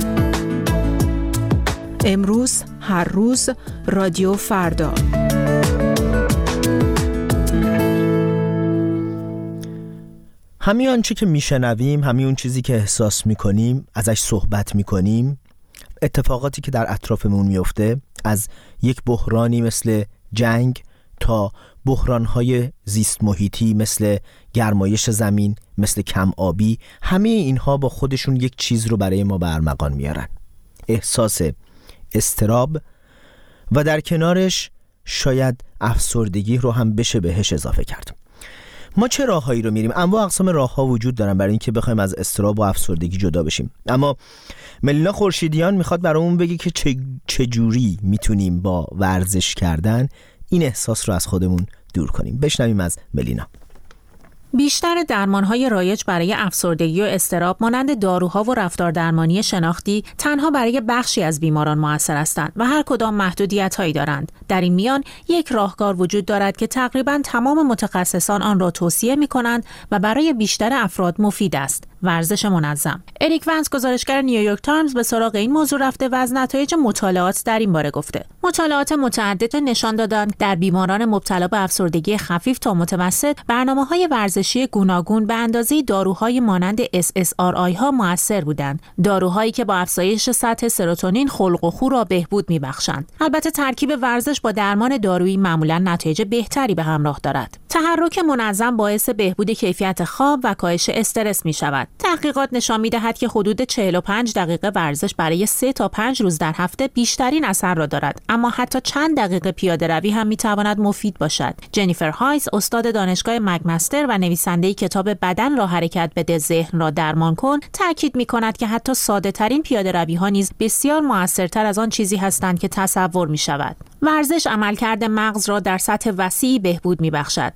امروز، هر روز، رادیو فردا. همین آنچه که میشنویم، همین اون چیزی که احساس میکنیم، ازش صحبت میکنیم، اتفاقاتی که در اطرافمون میفته، از یک بحرانی مثل جنگ تا بحرانهای زیست محیطی مثل گرمایش زمین، مثل کم آبی، همه اینها با خودشون یک چیز رو برای ما به ارمغان میارن: احساس اضطراب و در کنارش شاید افسردگی رو هم بشه بهش اضافه کرد. ما چه راههایی رو میریم؟ انواع اقسام راهها وجود دارن برای اینکه بخوایم از اضطراب و افسردگی جدا بشیم، اما ملینا خورشیدیان میخواد برامون بگه که چه چجوری میتونیم با ورزش کردن این احساس رو از خودمون دور کنیم. بشنویم از ملینا. بیشتر درمان‌های رایج برای افسردگی و اضطراب مانند داروها و رفتار درمانی شناختی تنها برای بخشی از بیماران مؤثر هستند و هر کدام محدودیت‌هایی دارند. در این میان یک راهکار وجود دارد که تقریباً تمام متخصصان آن را توصیه می‌کنند و برای بیشتر افراد مفید است: ورزش منظم. اریک ونس، گزارشگر نیویورک تایمز، به سراغ این موضوع رفته و از نتایج مطالعات در این باره گفته. مطالعات متعدد نشان دادند در بیماران مبتلا به افسردگی خفیف تا متوسط برنامه‌های ورزشی گوناگون به اندازه داروهای مانند اس اس آر آی ها مؤثر بودند، داروهایی که با افزایش سطح سروتونین خلق و خو را بهبود می‌بخشند. البته ترکیب ورزش با درمان دارویی معمولاً نتایج بهتری به همراه دارد. تحرک منظم باعث بهبود کیفیت خواب و کاهش استرس می‌شود. تحقیقات نشان می‌دهد که حدود چهل و پنج دقیقه ورزش برای سه تا پنج روز در هفته بیشترین اثر را دارد، اما حتی چند دقیقه پیاده‌روی هم می‌تواند مفید باشد. جنیفر هایس، استاد دانشگاه مکمستر و نویسنده کتاب بدن را حرکت بده ذهن را درمان کن، تاکید می‌کند که حتی ساده‌ترین پیاده‌روی‌ها نیز بسیار موثرتر از آن چیزی هستند که تصور می‌شود. ورزش عملکرد مغز را در سطح وسیعی بهبود می‌بخشد.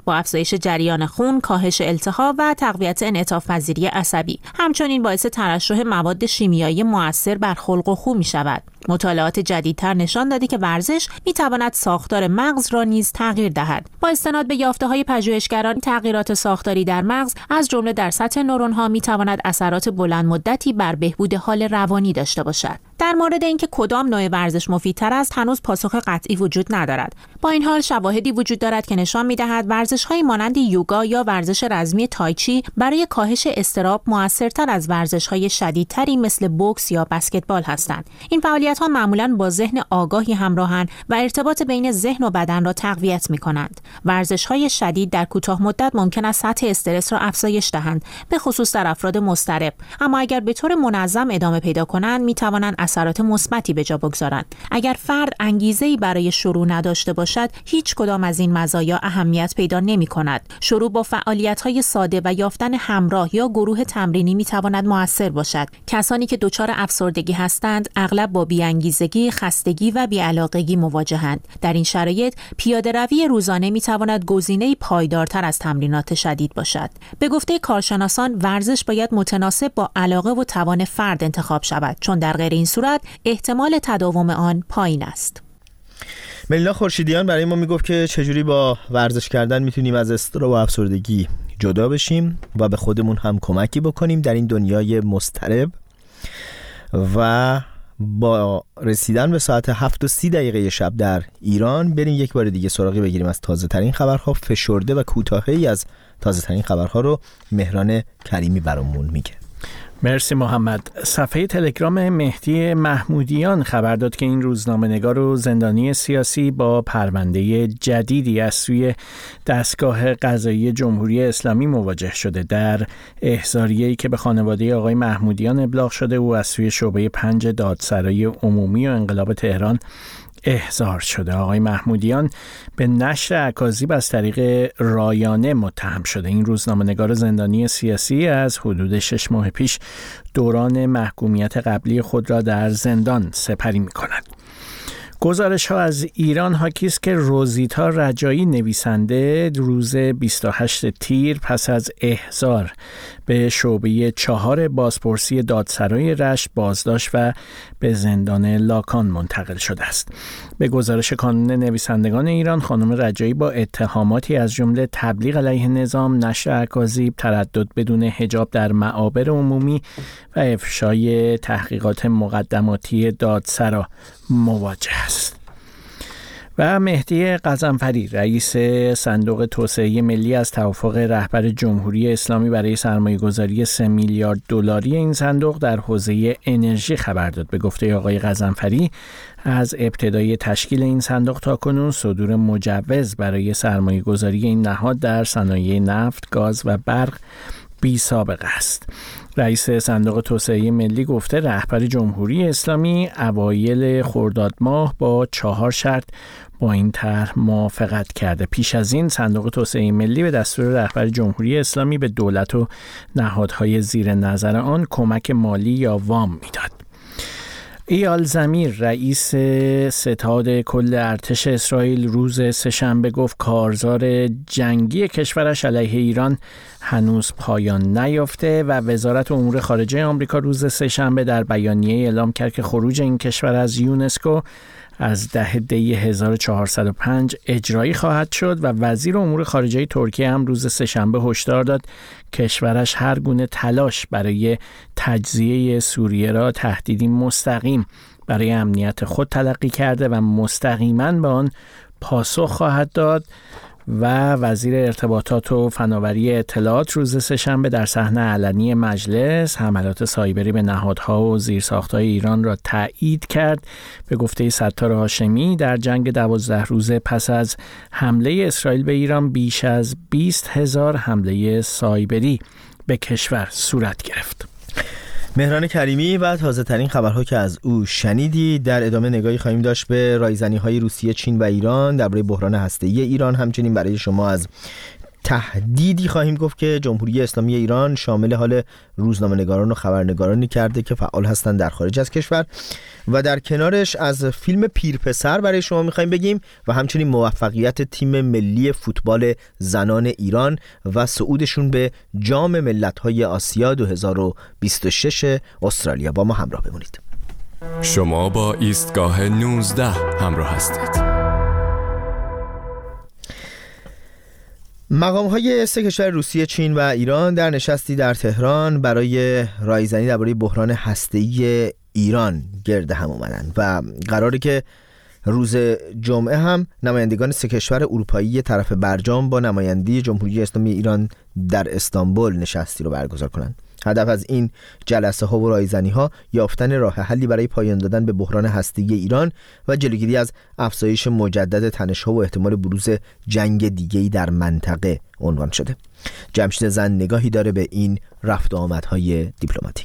با افزایش جریان خون، کاهش التهاب و تقویت انعطاف پذیری عصبی. همچنین باعث ترشح مواد شیمیایی مؤثر بر خلق و خو می‌شود. مطالعات جدیدتر نشان داده که ورزش می‌تواند ساختار مغز را نیز تغییر دهد. با استناد به یافته‌های پژوهشگران، تغییرات ساختاری در مغز از جمله در سطح نورون‌ها می‌تواند اثرات بلند مدتی بر بهبود حال روانی داشته باشد. در مورد اینکه کدام نوع ورزش مفیدتر است، هنوز پاسخ قطعی وجود ندارد. با این حال شواهدی وجود دارد که نشان می‌دهد ورزش‌های مانند یوگا یا ورزش رزمی تایچی برای کاهش اضطراب مؤثرتر از ورزش‌های شدیدتری مثل بوکس یا بسکتبال هستند. این فعالیت‌ها معمولاً با ذهن آگاهی همراهند و ارتباط بین ذهن و بدن را تقویت می‌کنند. ورزش‌های شدید در کوتاه مدت ممکن است سطح استرس را افزایش دهند، به خصوص در افراد مضطرب، اما اگر به طور منظم ادامه پیدا کنند می‌توانند اثرات مثبتی به جا بگذارند. اگر فرد انگیزه‌ای برای شروع نداشته باشد، هیچ کدام از این مزایا اهمیت پیدا نمی‌کند. شروع با فعالیت‌های ساده و یافتن همراه یا گروه تمرینی می‌تواند مؤثر باشد. کسانی که دچار افسردگی هستند، اغلب با بی‌انگیزگی، خستگی و بی‌علاقگی مواجهند. در این شرایط، پیاده‌روی روزانه می‌تواند گزینه‌ای پایدارتر از تمرینات شدید باشد. به گفته کارشناسان، ورزش باید متناسب با علاقه و توان فرد انتخاب شود، چون در غیر این صورت احتمال تداوم آن پایین است. ملینا خورشیدیان برای ما میگفت که چجوری با ورزش کردن میتونیم از اضطراب و افسردگی جدا بشیم و به خودمون هم کمکی بکنیم در این دنیای مضطرب. و با رسیدن به ساعت هفت و سی دقیقه شب در ایران بریم یک بار دیگه سراغی بگیریم از تازه ترین خبرها. فشرده و کوتاهی از تازه ترین خبرها رو مهران کریمی برامون میگه. مرسی محمد. صفحه تلگرام مهدی محمودیان خبر داد که این روزنامه‌نگار و زندانی سیاسی با پرونده جدیدی از سوی دستگاه قضایی جمهوری اسلامی مواجه شده. در احضاریه‌ای که به خانواده آقای محمودیان ابلاغ شده، او از سوی شعبه پنج دادسرای عمومی و انقلاب تهران احضار شده. آقای محمودیان به نشر اکاذیب از طریق رایانه متهم شده. این روزنامه‌نگار زندانی سیاسی از حدود شش ماه پیش دوران محکومیت قبلی خود را در زندان سپری می‌کند. گزارش ها از ایران حاکی است که روزیتا رجایی نویسنده روز بیست و هشتم تیر پس از احضار به شعبه چهار بازپرسی دادسرای رشت بازداشت و به زندان لاکان منتقل شده است. به گزارش کانون نویسندگان ایران، خانم رجایی با اتهاماتی از جمله تبلیغ علیه نظام، نشر اکاذیب، تردد بدون حجاب در معابر عمومی و افشای تحقیقات مقدماتی دادسرا مواجه است. و مهدی غضنفری رئیس صندوق توسعه ملی از توافق رهبر جمهوری اسلامی برای سرمایه‌گذاری سه میلیارد دلاری این صندوق در حوزه انرژی خبر داد. به گفته آقای غضنفری، از ابتدای تشکیل این صندوق تا کنون صدور مجوز برای سرمایه‌گذاری این نهاد در صنایع نفت، گاز و برق بی سابقه است. رئیس صندوق توسعه ملی گفته رهبر جمهوری اسلامی اوایل خرداد ماه با چهار شرط با این طرح موافقت کرده. پیش از این صندوق توسعه ملی به دستور رهبر جمهوری اسلامی به دولت و نهادهای زیر نظر آن کمک مالی یا وام میداد. ایال زمیر رئیس ستاد کل ارتش اسرائیل روز سه‌شنبه گفت کارزار جنگی کشورش علیه ایران هنوز پایان نیافته و وزارت امور خارجه آمریکا روز سه‌شنبه در بیانیه اعلام کرد که خروج این کشور از یونسکو از ده دی هزار و چهارصد و پنج اجرایی خواهد شد و وزیر امور خارجه ترکیه هم روز سه‌شنبه هشدار داد کشورش هر گونه تلاش برای تجزیه سوریه را تهدیدی مستقیم برای امنیت خود تلقی کرده و مستقیما به آن پاسخ خواهد داد. و وزیر ارتباطات و فناوری اطلاعات روز سه‌شنبه در صحنه علنی مجلس حملات سایبری به نهادها و زیرساخت‌های ایران را تایید کرد. به گفته ستار هاشمی در جنگ دوازده روزه پس از حمله اسرائیل به ایران بیش از بیست هزار حمله سایبری به کشور صورت گرفت. مهران کریمی و تازه ترین خبرها که از او شنیدی. در ادامه نگاهی خواهیم داشت به رایزنی‌های روسیه، چین و ایران درباره بحران هسته‌ای ایران. همچنین برای شما از تهدیدی خواهیم گفت که جمهوری اسلامی ایران شامل حال روزنامه‌نگاران و خبرنگارانی کرده که فعال هستند در خارج از کشور و در کنارش از فیلم پیرپسر برای شما می‌خوایم بگیم و همچنین موفقیت تیم ملی فوتبال زنان ایران و صعودشون به جام ملت‌های آسیا دو هزار و بیست و شش استرالیا. با ما همراه بمونید. شما با ایستگاه نوزده همراه هستید. مقام‌های سه کشور روسیه، چین و ایران در نشستی در تهران برای رایزنی درباره بحران هسته‌ای ایران گرد هم اومدن و قراره که روز جمعه هم نمایندگان سه کشور اروپایی طرف برجام با نمایندگی جمهوری اسلامی ایران در استانبول نشستی رو برگزار کنند. هدف از این جلسه ها و رایزنی ها یافتن راه حلی برای پایان دادن به بحران هسته‌ای ایران و جلوگیری از افزایش مجدد تنش ها و احتمال بروز جنگ دیگه‌ای در منطقه عنوان شده. جمشید زن نگاهی داره به این رفت و آمدهای دیپلماتیک.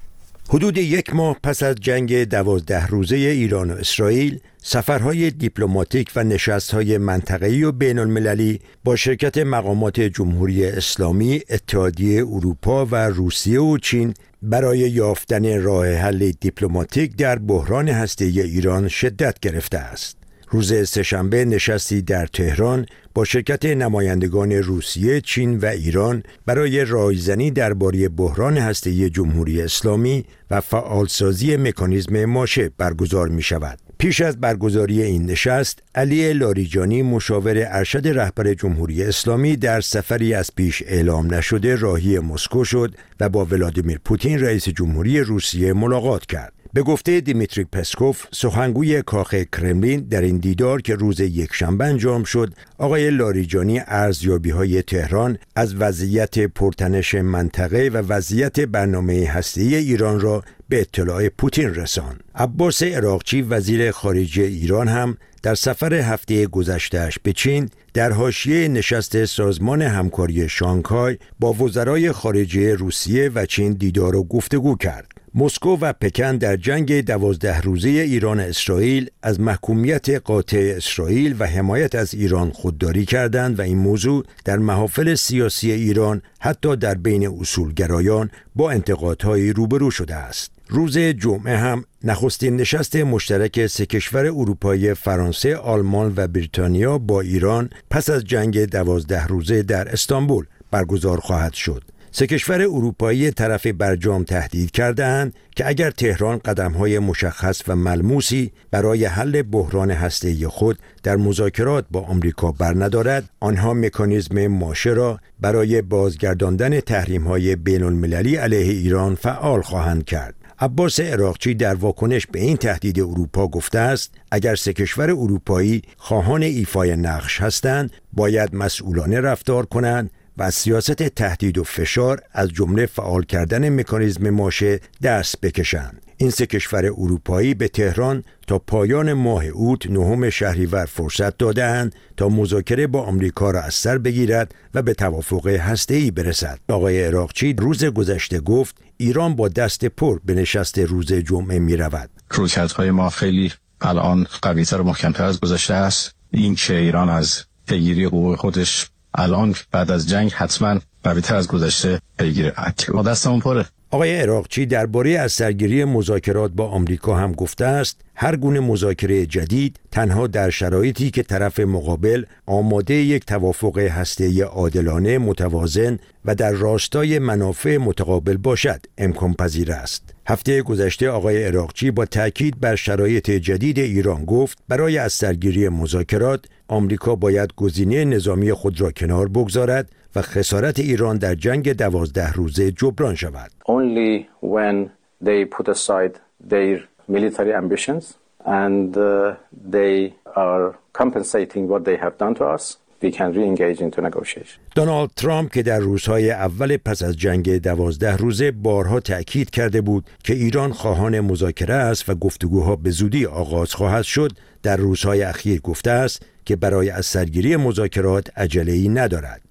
حدود یک ماه پس از جنگ دوازده روزه ایران و اسرائیل، سفرهای دیپلماتیک و نشستهای منطقه‌ای و بین المللی با شرکت مقامات جمهوری اسلامی، اتحادیه اروپا و روسیه و چین برای یافتن راه حل دیپلماتیک در بحران هسته‌ای ایران شدت گرفته است. روز سه‌شنبه نشستی در تهران با شرکت نمایندگان روسیه، چین و ایران برای رایزنی درباره بحران هسته‌ای جمهوری اسلامی و فعالسازی مکانیزم ماشه برگزار می شود. پیش از برگزاری این نشست، علی لاریجانی مشاور ارشد رهبر جمهوری اسلامی در سفری از پیش اعلام نشده راهی مسکو شد و با ولادیمیر پوتین رئیس جمهوری روسیه ملاقات کرد. به گفته دیمیتری پسکوف، سخنگوی کاخ کرملین، در این دیدار که روز یکشنبه انجام شد، آقای لاریجانی ارزیابی‌های تهران از وضعیت پرتنش منطقه و وضعیت برنامه هسته‌ای ایران را به اطلاع پوتین رساند. عباس عراقچی وزیر خارجه ایران هم در سفر هفته گذشته‌اش به چین در حاشیه نشست سازمان همکاری شانگهای با وزرای خارجه روسیه و چین دیدار و گفتگو کرد. مسکو و پکن در جنگ دوازده روزه ایران اسرائیل از محکومیت قاطع اسرائیل و حمایت از ایران خودداری کردند و این موضوع در محافل سیاسی ایران حتی در بین اصولگرایان با انتقادهای روبرو شده است. روز جمعه هم نخستین نشست مشترک سه کشور اروپایی فرانسه، آلمان و بریتانیا با ایران پس از جنگ دوازده روزه در استانبول برگزار خواهد شد. سه کشور اروپایی طرف برجام تهدید کرده‌اند که اگر تهران قدم‌های مشخص و ملموسی برای حل بحران هسته‌ای خود در مذاکرات با آمریکا برندارد، آنها مکانیزم ماشه را برای بازگرداندن تحریم‌های بین‌المللی علیه ایران فعال خواهند کرد. عباس عراقچی در واکنش به این تهدید اروپا گفته است اگر سه کشور اروپایی خواهان ایفای نقش هستند، باید مسئولانه رفتار کنند و از سیاست تهدید و فشار از جمله فعال کردن مکانیزم ماشه دست بکشند. این سه کشور اروپایی به تهران تا پایان ماه اوت نهم شهریور فرصت داده‌اند تا مذاکره با آمریکا را از سر بگیرد و به توافق هسته‌ای برسد. آقای عراقچی روز گذشته گفت ایران با دست پر به نشست روز جمعه می رود. رویکردهای ما خیلی الان قوی‌تر و محکم‌تر از گذشته است. این که ایران از پیگیری حقوق خودش الان بعد از جنگ حتما قوی‌تر از گذشته پیگیری ما دستمون پره. آقای عراقچی درباره از سرگیری مذاکرات با آمریکا هم گفته است هر گونه مذاکره جدید تنها در شرایطی که طرف مقابل آماده یک توافق هسته‌ای عادلانه، متوازن و در راستای منافع متقابل باشد امکان پذیر است. هفته گذشته آقای عراقچی با تاکید بر شرایط جدید ایران گفت برای از سرگیری مذاکرات آمریکا باید گزینه نظامی خود را کنار بگذارد و خسارت ایران در جنگ دوازده روزه جبران شود. Only when they put aside their military ambitions and uh, they are compensating what they have done to us, we can re-engage into negotiation. دونالد ترامپ که در روزهای اول پس از جنگ دوازده روزه بارها تأکید کرده بود که ایران خواهان مذاکره است و گفتگوها به زودی آغاز خواهد شد، در روزهای اخیر گفته است که برای از سرگیری مذاکرات عجله‌ای ندارد.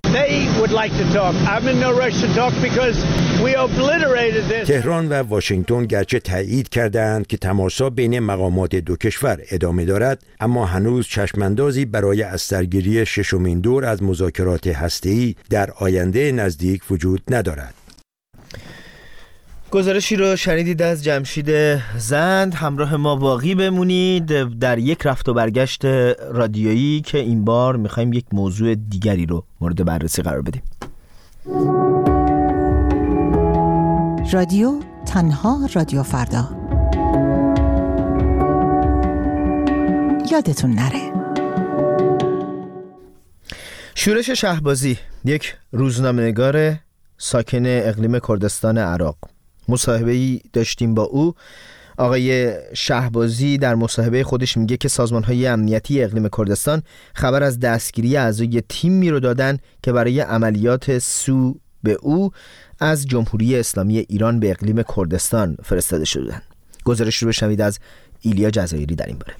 تهران و واشنگتن گرچه تایید کردند که تماسا بین مقامات دو کشور ادامه دارد، اما هنوز چشماندازی برای از سرگیری ششمین دور از مذاکرات هسته‌ای در آینده نزدیک وجود ندارد. گزارشی رو شنیدید از جمشید زند. همراه ما باقی بمونید در یک رفت و برگشت رادیویی که این بار میخوایم یک موضوع دیگری رو مورد بررسی قرار بدیم. رادیو تنها رادیو فردا. یادتون نره. شورش شهبازی، یک روزنامه‌نگار ساکن اقلیم کردستان عراق، مصاحبه‌ای داشتیم با او. آقای شهبازی در مصاحبه خودش میگه که سازمان‌های امنیتی اقلیم کردستان خبر از دستگیری اعضای تیمی رو دادن که برای عملیات سو به او از جمهوری اسلامی ایران به اقلیم کردستان فرستاده شدند. گزارش رو بشنوید از ایلیا جزایری در این باره.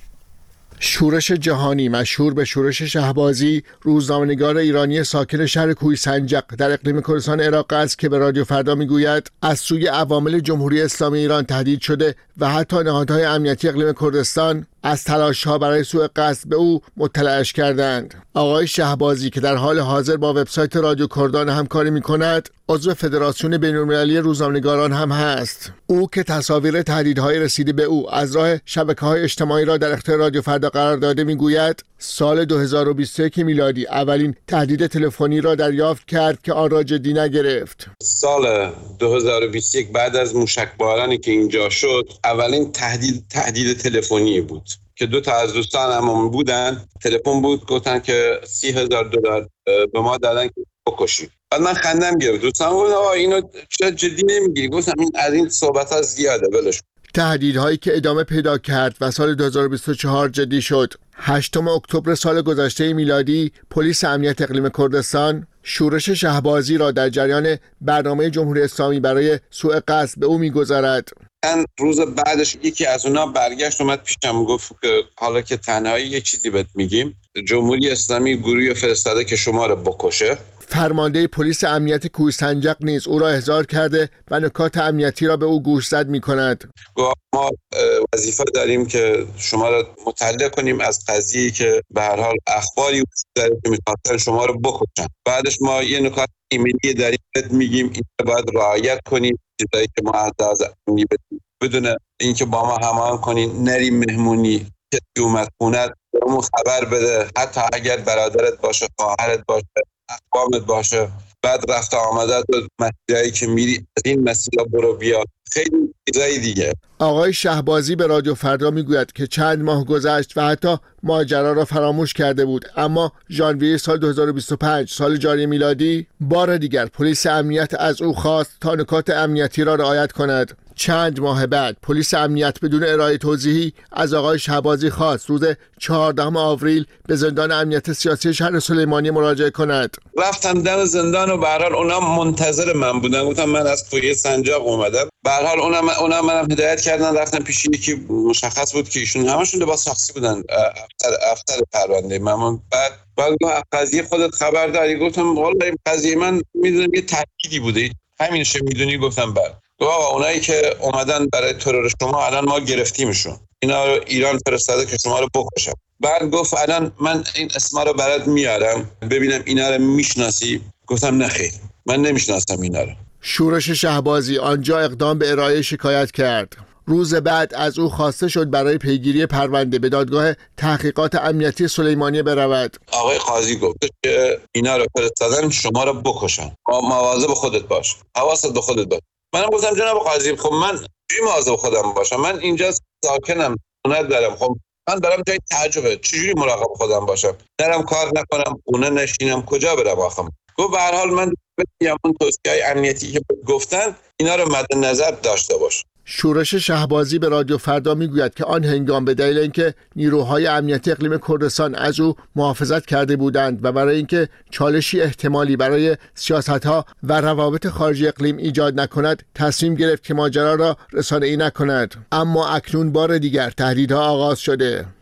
شورش جهانی مشهور به شورش شهبازی، روزنامه‌نگار ایرانی ساکن شهر کوهستانجق در اقلیم کردستان عراق است که به رادیو فردا میگوید از سوی عوامل جمهوری اسلامی ایران تهدید شده و حتی نهادهای امنیتی اقلیم کردستان از تلاش‌ها برای سوء قصد به او مطلعش کردند. آقای شهبازی که در حال حاضر با وبسایت رادیو کردان همکاری می‌کند، عضو فدراسیون بین‌المللی روزنامه‌نگاران هم هست. او که تصاویر تهدیدهای رسیده به او از راه شبکه‌های اجتماعی را در اختیار رادیو فردا قرار داده می‌گوید سال دو هزار و بیست و یک میلادی اولین تهدید تلفنی را دریافت کرد که آن را جدی نگرفت. سال دو هزار و بیست و یک بعد از موشکبارانی که اینجا شد، اولین تهدید تهدید تلفنی بود که دو تا از دوستان همون بودن، تلفن بود، گفتن که سی هزار دلار به ما دادن که بکشیم. بعد من خندم گرفت. دوستان گفتن آقا اینو چرا جدی نمیگیری؟ گفتم این از این صحبت‌ها زیاده، ولش. تهدیدهایی که ادامه پیدا کرد و سال دو هزار و بیست و چهار جدی شد. هشتم اکتبر سال گذشته میلادی، پلیس امنیت اقلیم کردستان شورش شهبازی را در جریان برنامه جمهوری اسلامی برای سوء قصد به او می‌گذارد. من روز بعدش یکی از اونا برگشت اومد پیشم گفت که حالا که تنهایی یه چیزی بهت میگیم، جمهوری اسلامی گروهی فرستاده که شما رو بکشه. فرمانده پلیس امنیت کوهستانجق نیز او را احضار کرده و نکات امنیتی را به او گوشزد می‌کند. ما وظیفه داریم که شما را مطلع کنیم از قضیه‌ای که به هر حال اخباری داره که می‌خواستن شما رو بکشن. بعدش ما یه نکات ایمنی داریم میگیم این باید رعایت کنیم، چیزایی که ما از امنی بدون اینکه با ما هماهنگ کنین نریم مهمونی، که اومد خونت بهمون خبر بده، حتی اگر برادرت باشه، خواهرت باشه، اقوامت باشه. بعد رفت آمدت و مسیرایی که میری از این مسیرها برو بیا، خیلی چیزای دیگه. آقای شهبازی به رادیو فردا میگوید که چند ماه گذشت و حتی ماجرا را فراموش کرده بود، اما ژانویه سال دو هزار و بیست و پنج سال جاری میلادی بار دیگر پلیس امنیت از او خواست تا نکات امنیتی را رعایت کند. چند ماه بعد پلیس امنیت بدون ارائه توضیحی از آقای شهبازی خواست روز چهاردهم آوریل به زندان امنیت سیاسی شهر سلیمانی مراجعه کند. رفتم در زندان و به هر حال اونا منتظر من بودن. گفتم من از کوهی سنجاق اومدم. به هر حال اونا اونا منم هدایت کردن، رفتم پیش یکی مشخص بود که ایشون همشون لباس شخصی بودن، افسر افسر پرونده من. بعد بعد قضیه خودت خبر داری؟ گفتم والا این قضیه من میدونم یه تهدیدی بوده، همینش میدونی؟ گفتم بله. آقا اونایی که اومدن برای ترور شما الان ما گرفتیمشون، اینا رو ایران فرستاده که شما رو بکشن. بعد گفت الان من این اسما رو برات میارم ببینم اینا رو میشناسی؟ گفتم نه خیر، من نمیشناسم اینا رو. شورش شهبازی آنجا اقدام به ارائه شکایت کرد. روز بعد از او خواسته شد برای پیگیری پرونده به دادگاه تحقیقات امنیتی سلیمانی برود. آقای قاضی گفت که اینا رو فرستادن شما رو بکشن، مواظب خودت باش، حواست به خودت باش. منم گفتم جناب قاضی خب من چی مواظب خودم باشم؟ من اینجا ساکنم، خونه دارم، خب من برام جای تعجبه چجوری مراقب خودم باشم؟ نرم کار نکنم، خونه نشینم، کجا برم آخه؟ گفت به هر حال من میگم اون توصیه‌های امنیتی که گفتن اینا رو مد نظر داشته باش. شورش شهبازی به رادیو فردا میگوید که آن هنگام به دلیل اینکه نیروهای امنیتی اقلیم کردستان از او محافظت کرده بودند و برای اینکه چالشی احتمالی برای سیاست‌ها و روابط خارجی اقلیم ایجاد نکند تصمیم گرفت که ماجرا را رسانه‌ای نکند. اما اکنون بار دیگر تهدیدها آغاز شده.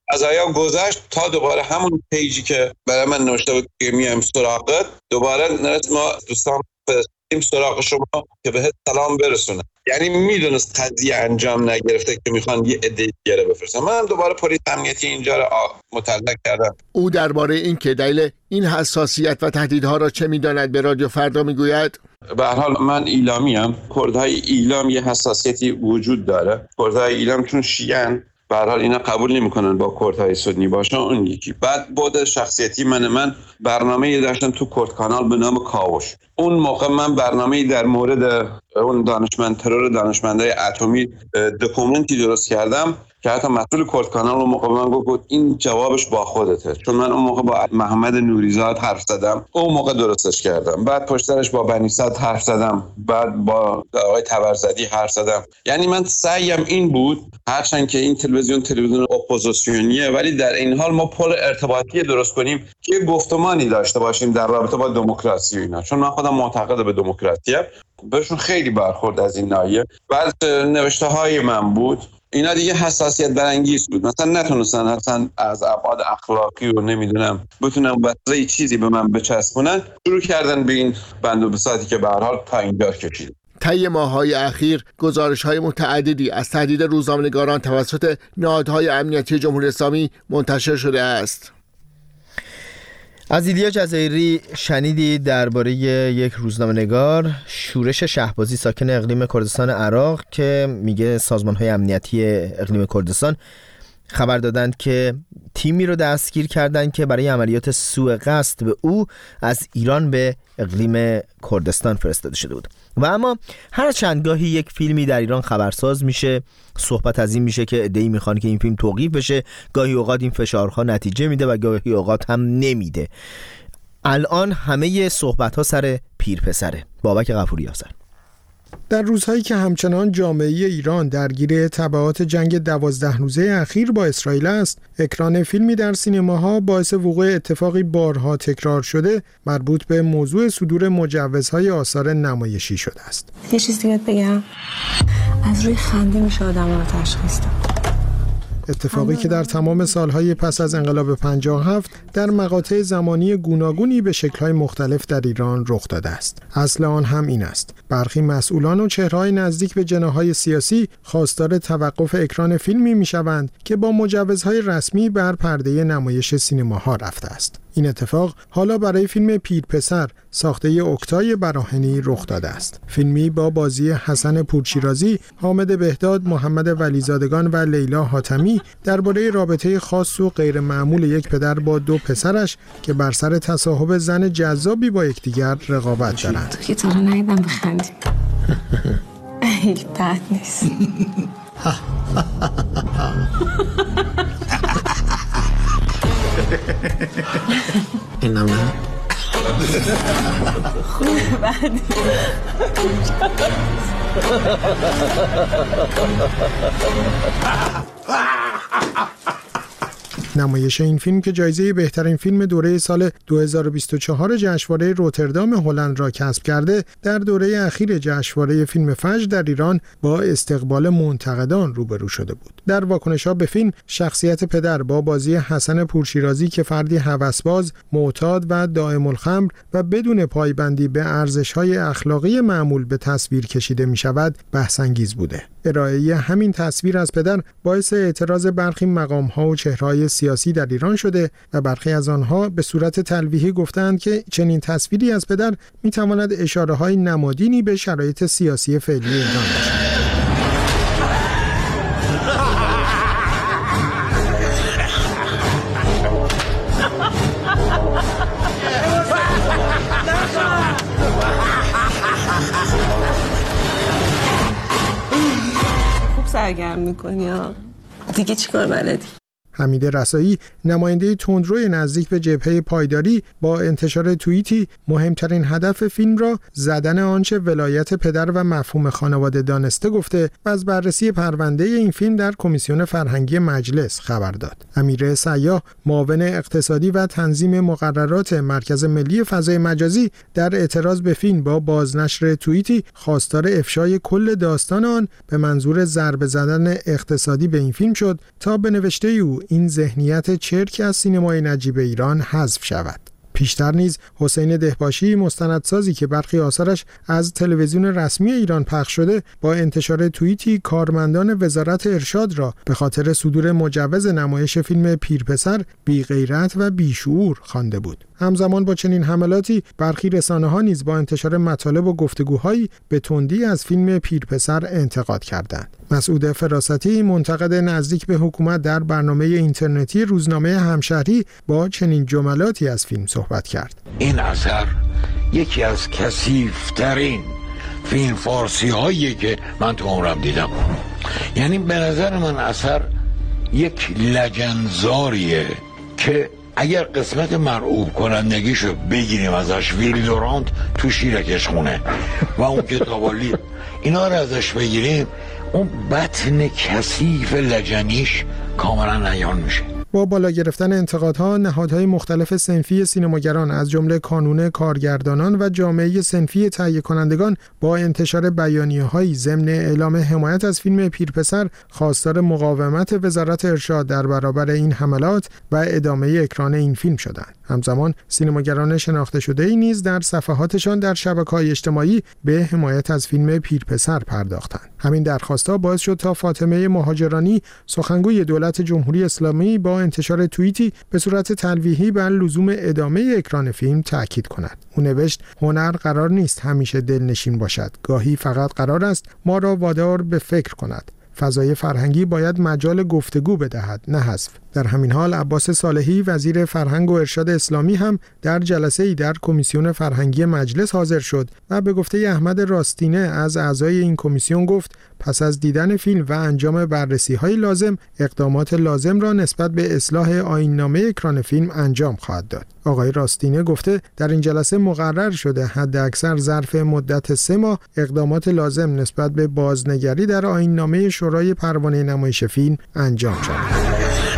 قضایا گذشت تا دوباره همون پیجی که برای من نوشته بود که میایم سراغت، دوباره نرس ما دوستان فرستیم سراغ شما که بهت سلام برسونه. یعنی میدونست قضیه انجام نگرفته که میخوان یه عده دیگه بفرستن. من دوباره پلیس امنیتی اینجا رو مطلع کردم. او درباره این که دلیل این حساسیت و تهدیدها را چه میداند به رادیو فردا میگوید: به هر حال من ایلامیم. کردهای ایلام یه حساسیتی وجود داره. کردهای ایلام چون شیعن به هر حال اینا قبول نمیکنن با کردهای سنی باشن. اون یکی. بعد بود شخصیتی من من برنامه‌ای داشتم تو کرد کانال به نام کاوش. اون موقع من برنامه‌ای در مورد اون دانشمند ترور دانشمندای اتمی دکومنتی درست کردم که حتی مسئول کرد کانال اون موقع من گفت این جوابش با خودته، چون من اون موقع با محمد نوریزاد حرف زدم، اون موقع درستش کردم. بعد پشترش با بنی صدر حرف زدم، بعد با آقای تبرزدی حرف زدم. یعنی من سعیم این بود، هرچند که این تلویزیون تلویزیون اپوزیسیونیه، ولی در این حال ما پل ارتباطی درست کنیم که گفتمانی داشته باشیم در رابطه با دموکراسی و اینا، چون من خودم معتقد به دموکراسی ام. بهشون خیلی برخورد از این ناحیه. بعد نوشته های من بود، اینا دیگه حساسیت برانگیز بود، مثلا نتونستن اصلا از ابعاد اخلاقی و نمیدونم بتونن واسه چیزی به من بچسبونن، شروع کردن به این بند و بساطی که به هر حال تا اینجا کشید. طی ماه‌های اخیر گزارش‌های متعددی از تهدید روزنامه‌نگاران توسط نهادهای امنیتی جمهوری اسلامی منتشر شده است. از ایلیا جزایری شنیدید درباره یک روزنامه‌نگار شورش شهبازی ساکن اقلیم کردستان عراق که میگه سازمان‌های امنیتی اقلیم کردستان خبر دادند که تیمی رو دستگیر کردند که برای عملیات سوء قصد به او از ایران به اقلیم کردستان فرستاده شده بود. و اما هر چند گاهی یک فیلمی در ایران خبرساز میشه، صحبت از این میشه که عده‌ای میخوان که این فیلم توقیف بشه، گاهی اوقات این فشارها نتیجه میده و گاهی اوقات هم نمیده. الان همه صحبت‌ها سر پیرپسره. بابک غفوری آذر. در روزهایی که همچنان جامعه ایران درگیر تبعات جنگ دوازده روزه اخیر با اسرائیل است، اکران فیلمی در سینماها باعث وقوع اتفاقی بارها تکرار شده مربوط به موضوع صدور مجوزهای آثار نمایشی شده است. یه چیزی بهت بگم، از روی خنده میشه آدم رو تشخیص داد. اتفاقی که در تمام سالهای پس از انقلاب پنجاه و هفت در مقاطع زمانی گوناگونی به شکل‌های مختلف در ایران رخ داده است. اصل آن هم این است: برخی مسئولان و چهره‌های نزدیک به جناح‌های سیاسی خواستار توقف اکران فیلمی می‌شوند که با مجوزهای رسمی بر پرده نمایش سینماها رفته است. این اتفاق حالا برای فیلم پیرپسر ساخته اکتای براهنی رخ داده است. فیلمی با بازی حسن پورشیرازی، حامد بهداد، محمد ولیزادگان و لیلا حاتمی درباره رابطه خاص و غیر معمول یک پدر با دو پسرش که بر سر تصاحب زن جذابی با یکدیگر رقابت دارند. تو که تو رو ندیدم بخندیم. خیلی بد نیست. اینم نه خوب بعدی نمایش این فیلم که جایزه بهترین فیلم دوره سال دو هزار و بیست و چهار جشنواره روتردام هلند را کسب کرده، در دوره اخیر جشنواره فیلم فجر در ایران با استقبال منتقدان روبرو شده بود. در واکنش‌ها به فیلم، شخصیت پدر با بازی حسن پورشیرازی که فردی هوسباز، معتاد و دائم الخمر و بدون پایبندی به ارزش‌های اخلاقی معمول به تصویر کشیده می‌شود، بحث‌انگیز بوده. ارائه همین تصویر از پدر باعث اعتراض برخی مقام‌ها و چهره‌های سیاسی در ایران شده و برخی از آنها به صورت تلویحی گفتند که چنین تصویری از پدر می‌تواند اشاره‌های نمادینی به شرایط سیاسی فعلی ایران باشد. خوب سرگرم می‌کنی ها. دیگه چیکار بلدی؟ حمید رسایی، نماینده تندروی نزدیک به جبهه پایداری، با انتشار توییتی مهمترین هدف فیلم را زدن آنچه ولایت پدر و مفهوم خانواده دانسته گفته و از بررسی پرونده این فیلم در کمیسیون فرهنگی مجلس خبر داد. امیر سیاح، معاون اقتصادی و تنظیم مقررات مرکز ملی فضای مجازی، در اعتراض به فیلم با بازنشر توییتی خواستار افشای کل داستان آن به منظور ضربه زدن اقتصادی به این فیلم شد تا به نوشته او این ذهنیت چرک از سینمای نجیب ایران حذف شود. پیشتر نیز حسین دهباشی مستندسازی که برخی آثارش از تلویزیون رسمی ایران پخش شده با انتشار توییتی کارمندان وزارت ارشاد را به خاطر صدور مجوز نمایش فیلم پیرپسر بی غیرت و بیشعور خوانده بود. همزمان با چنین حملاتی برخی رسانه‌ها نیز با انتشار مطالب و گفتگوهایی به تندی از فیلم پیرپسر انتقاد کردند. مسعود فراستی منتقد نزدیک به حکومت در برنامه اینترنتی روزنامه همشهری با چنین جملاتی از فیلم صحبت کرد. این اثر یکی از کثیف‌ترین فیلم فارسی هایی که من تو عمرم دیدم. یعنی به نظر من اثر یک لجنزاریه که اگر قسمت مرعوب کنندگیشو بگیریم ازش، ویلی دورانت تو شیرکش خونه و اون کتابالی اینا رو ازش بگیریم، اون بطن کثیف لجنیش کاملا عیان میشه. با بالا گرفتن انتقادها، نهادهای مختلف صنفی سینماگران از جمله کانون کارگردانان و جامعه صنفی تهیه کنندگان با انتشار بیانیه‌هایی ضمن اعلام حمایت از فیلم پیرپسر خواستار مقاومت وزارت ارشاد در برابر این حملات و ادامه اکران این فیلم شدند. همزمان سینماگران شناخته شده‌ای نیز در صفحاتشان در شبکه‌های اجتماعی به حمایت از فیلم پیرپسر پرداختند. همین درخواست‌ها باعث شد تا فاطمه مهاجرانی، سخنگوی دولت جمهوری اسلامی، با انتشار توییتی به صورت تلویحی بر لزوم ادامه اکران فیلم تاکید کند. او نوشت: هنر قرار نیست همیشه دلنشین باشد، گاهی فقط قرار است ما را وادار به فکر کند. فضای فرهنگی باید مجال گفتگو بدهد، نه حذف. در همین حال عباس صالحی وزیر فرهنگ و ارشاد اسلامی هم در جلسه‌ای در کمیسیون فرهنگی مجلس حاضر شد و به گفته احمد راستینه از اعضای این کمیسیون گفت پس از دیدن فیلم و انجام بررسی‌های لازم اقدامات لازم را نسبت به اصلاح آیین‌نامه اکران فیلم انجام خواهد داد. آقای راستینه گفته در این جلسه مقرر شده حداکثر ظرف مدت سه ماه اقدامات لازم نسبت به بازنگری در آیین‌نامه شورای پروانه نمایش فیلم انجام شود.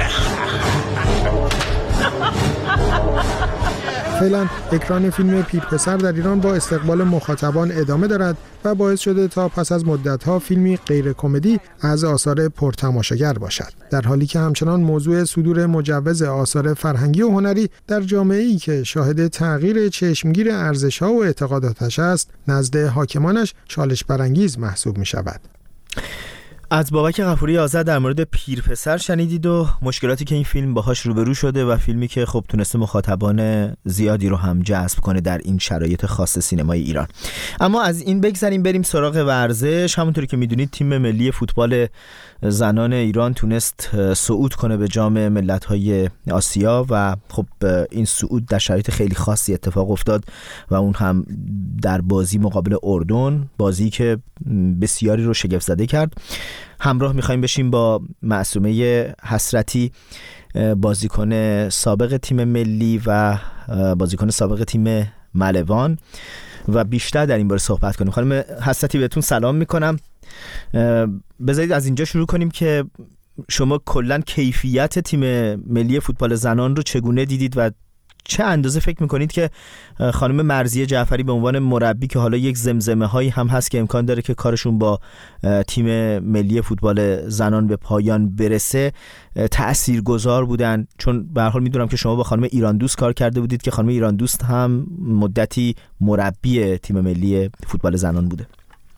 فعلا اکران فیلم پیرپسر در ایران با استقبال مخاطبان ادامه دارد و باعث شده تا پس از مدت‌ها فیلمی غیر کمدی از آثار پرتماشاگر باشد، در حالی که همچنان موضوع صدور مجوز آثار فرهنگی و هنری در جامعه‌ای که شاهد تغییر چشمگیر ارزش‌ها و اعتقاداتش است نزد حاکمانش چالش برانگیز محسوب می‌شود. از بابک غفوری آزاد در مورد پیرپسر شنیدید و مشکلاتی که این فیلم باهاش روبرو شده و فیلمی که خب تونسته مخاطبان زیادی رو هم جذب کنه در این شرایط خاص سینمای ایران. اما از این بگذریم بریم سراغ ورزش. همونطوری که میدونید تیم ملی فوتبال زنان ایران تونست صعود کنه به جام ملت‌های آسیا و خب این صعود در شرایط خیلی خاصی اتفاق افتاد و اون هم در بازی مقابل اردن، بازی که بسیاری رو شگفت زده کرد. همراه می‌خوایم بشیم با معصومه حسرتی، بازیکن سابق تیم ملی و بازیکن سابق تیم ملوان و بیشتر در این باره صحبت کنیم. خانم حسرتی بهتون سلام میکنم. بذارید از اینجا شروع کنیم که شما کلاً کیفیت تیم ملی فوتبال زنان رو چگونه دیدید و چه اندازه فکر میکنید که خانم مرضیه جعفری به عنوان مربی که حالا یک زمزمه هایی هم هست که امکان داره که کارشون با تیم ملی فوتبال زنان به پایان برسه تأثیرگذار بودن؟ چون به هر حال میدونم که شما با خانم ایران دوست کار کرده بودید که خانم ایران دوست هم مدتی مربی تیم ملی فوتبال زنان بوده.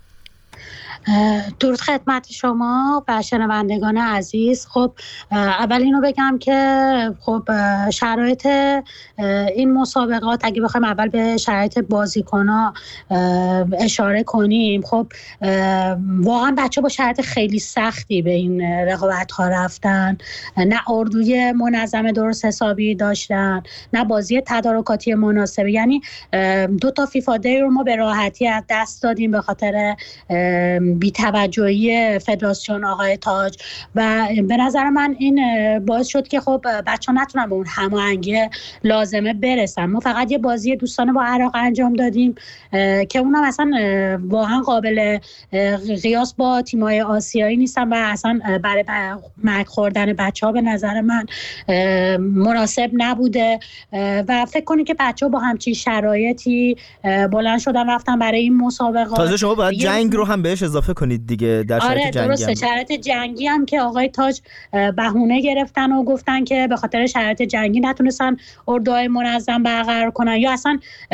درود خدمت شما و شنوندگان عزیز. خب اول اینو بگم که خب شرایط این مسابقات اگه بخوایم اول به شرایط بازیکن‌ها اشاره کنیم، خب واقعا بچه با شرایط خیلی سختی به این رقابت‌ها رفتن، نه اردوی منظم درست حسابی داشتن، نه بازی تدارکاتی مناسبی. یعنی دو تا فیفا دی رو ما به راحتی از دست دادیم به خاطر بی‌توجهی فدراسیون آقای تاج و به نظر من این باعث شد که خب بچه‌ها نتونن به اون هماهنگی لازمه برسن. ما فقط یه بازی دوستانه با عراق انجام دادیم که اونم اصلا واقعا قابل قیاس با تیم‌های آسیایی نیستن و اصلا برای مرگ خوردن بچه‌ها به نظر من مناسب نبوده و فکر کنید که بچه‌ها با همچین شرایطی بلند شدن رفتن برای این مسابقات. تازه شما باید جنگ رو هم بهش اضافه اضافه کنید دیگه در شرایط آره جنگی. درسته، شرایط جنگی هم که آقای تاج بهونه گرفتن و گفتن که به خاطر شرایط جنگی نتونستن اردوهای منظم برقرار کنن، یا اصلا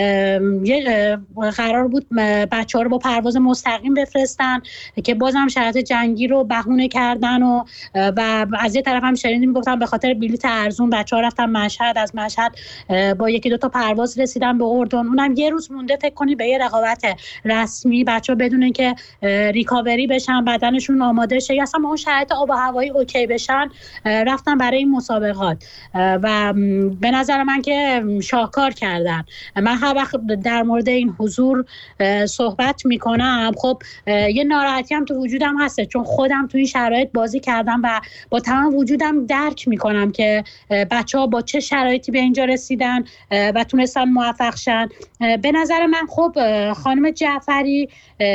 یه قرار بود بچه‌ها رو با پرواز مستقیم بفرستن که بازم شرایط جنگی رو بهونه کردن و و از یه طرف هم شنیدیم گفتن به خاطر بلیط ارزون بچه‌ها رفتن مشهد، از مشهد با یکی دو تا پرواز رسیدن به اردن، اونم یه روز مونده فکر کنی به یه رقابت رسمی، بچه‌ها بدون اینکه ریکاوری بشن، بدنشون آماده شه، اصلا اون شرایط آب و هوایی اوکی بشن، رفتن برای این مسابقات و به نظر من که شاهکار کردن. من هر وقت در مورد این حضور صحبت میکنم خب یه ناراحتی هم تو وجودم هسته، چون خودم تو این شرایط بازی کردم و با تمام وجودم درک میکنم که بچه‌ها با چه شرایطی به اینجا رسیدن و تونستن موفق شن. به نظر من خب خانم جعفری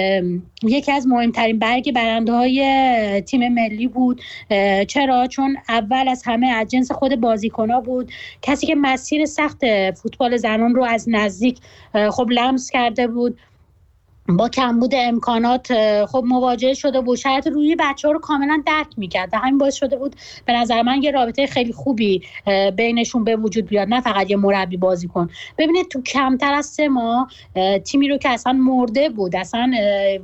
یکی از مهمترین برگ برنده های تیم ملی بود. چرا؟ چون اول از همه از جنس خود بازیکن‌ها بود، کسی که مسیر سخت فوتبال زنان رو از نزدیک خب لمس کرده بود، با کمبود امکانات خب مواجه شده بود، شرایط روی بچه‌ها رو کاملا درک می‌کرد و همین باعث شده بود به نظر من یه رابطه خیلی خوبی بینشون به وجود بیاد، نه فقط یه مربی بازیکن. ببینید تو کمتر از سه ماه تیمی رو که اصلا مرده بود، اصلا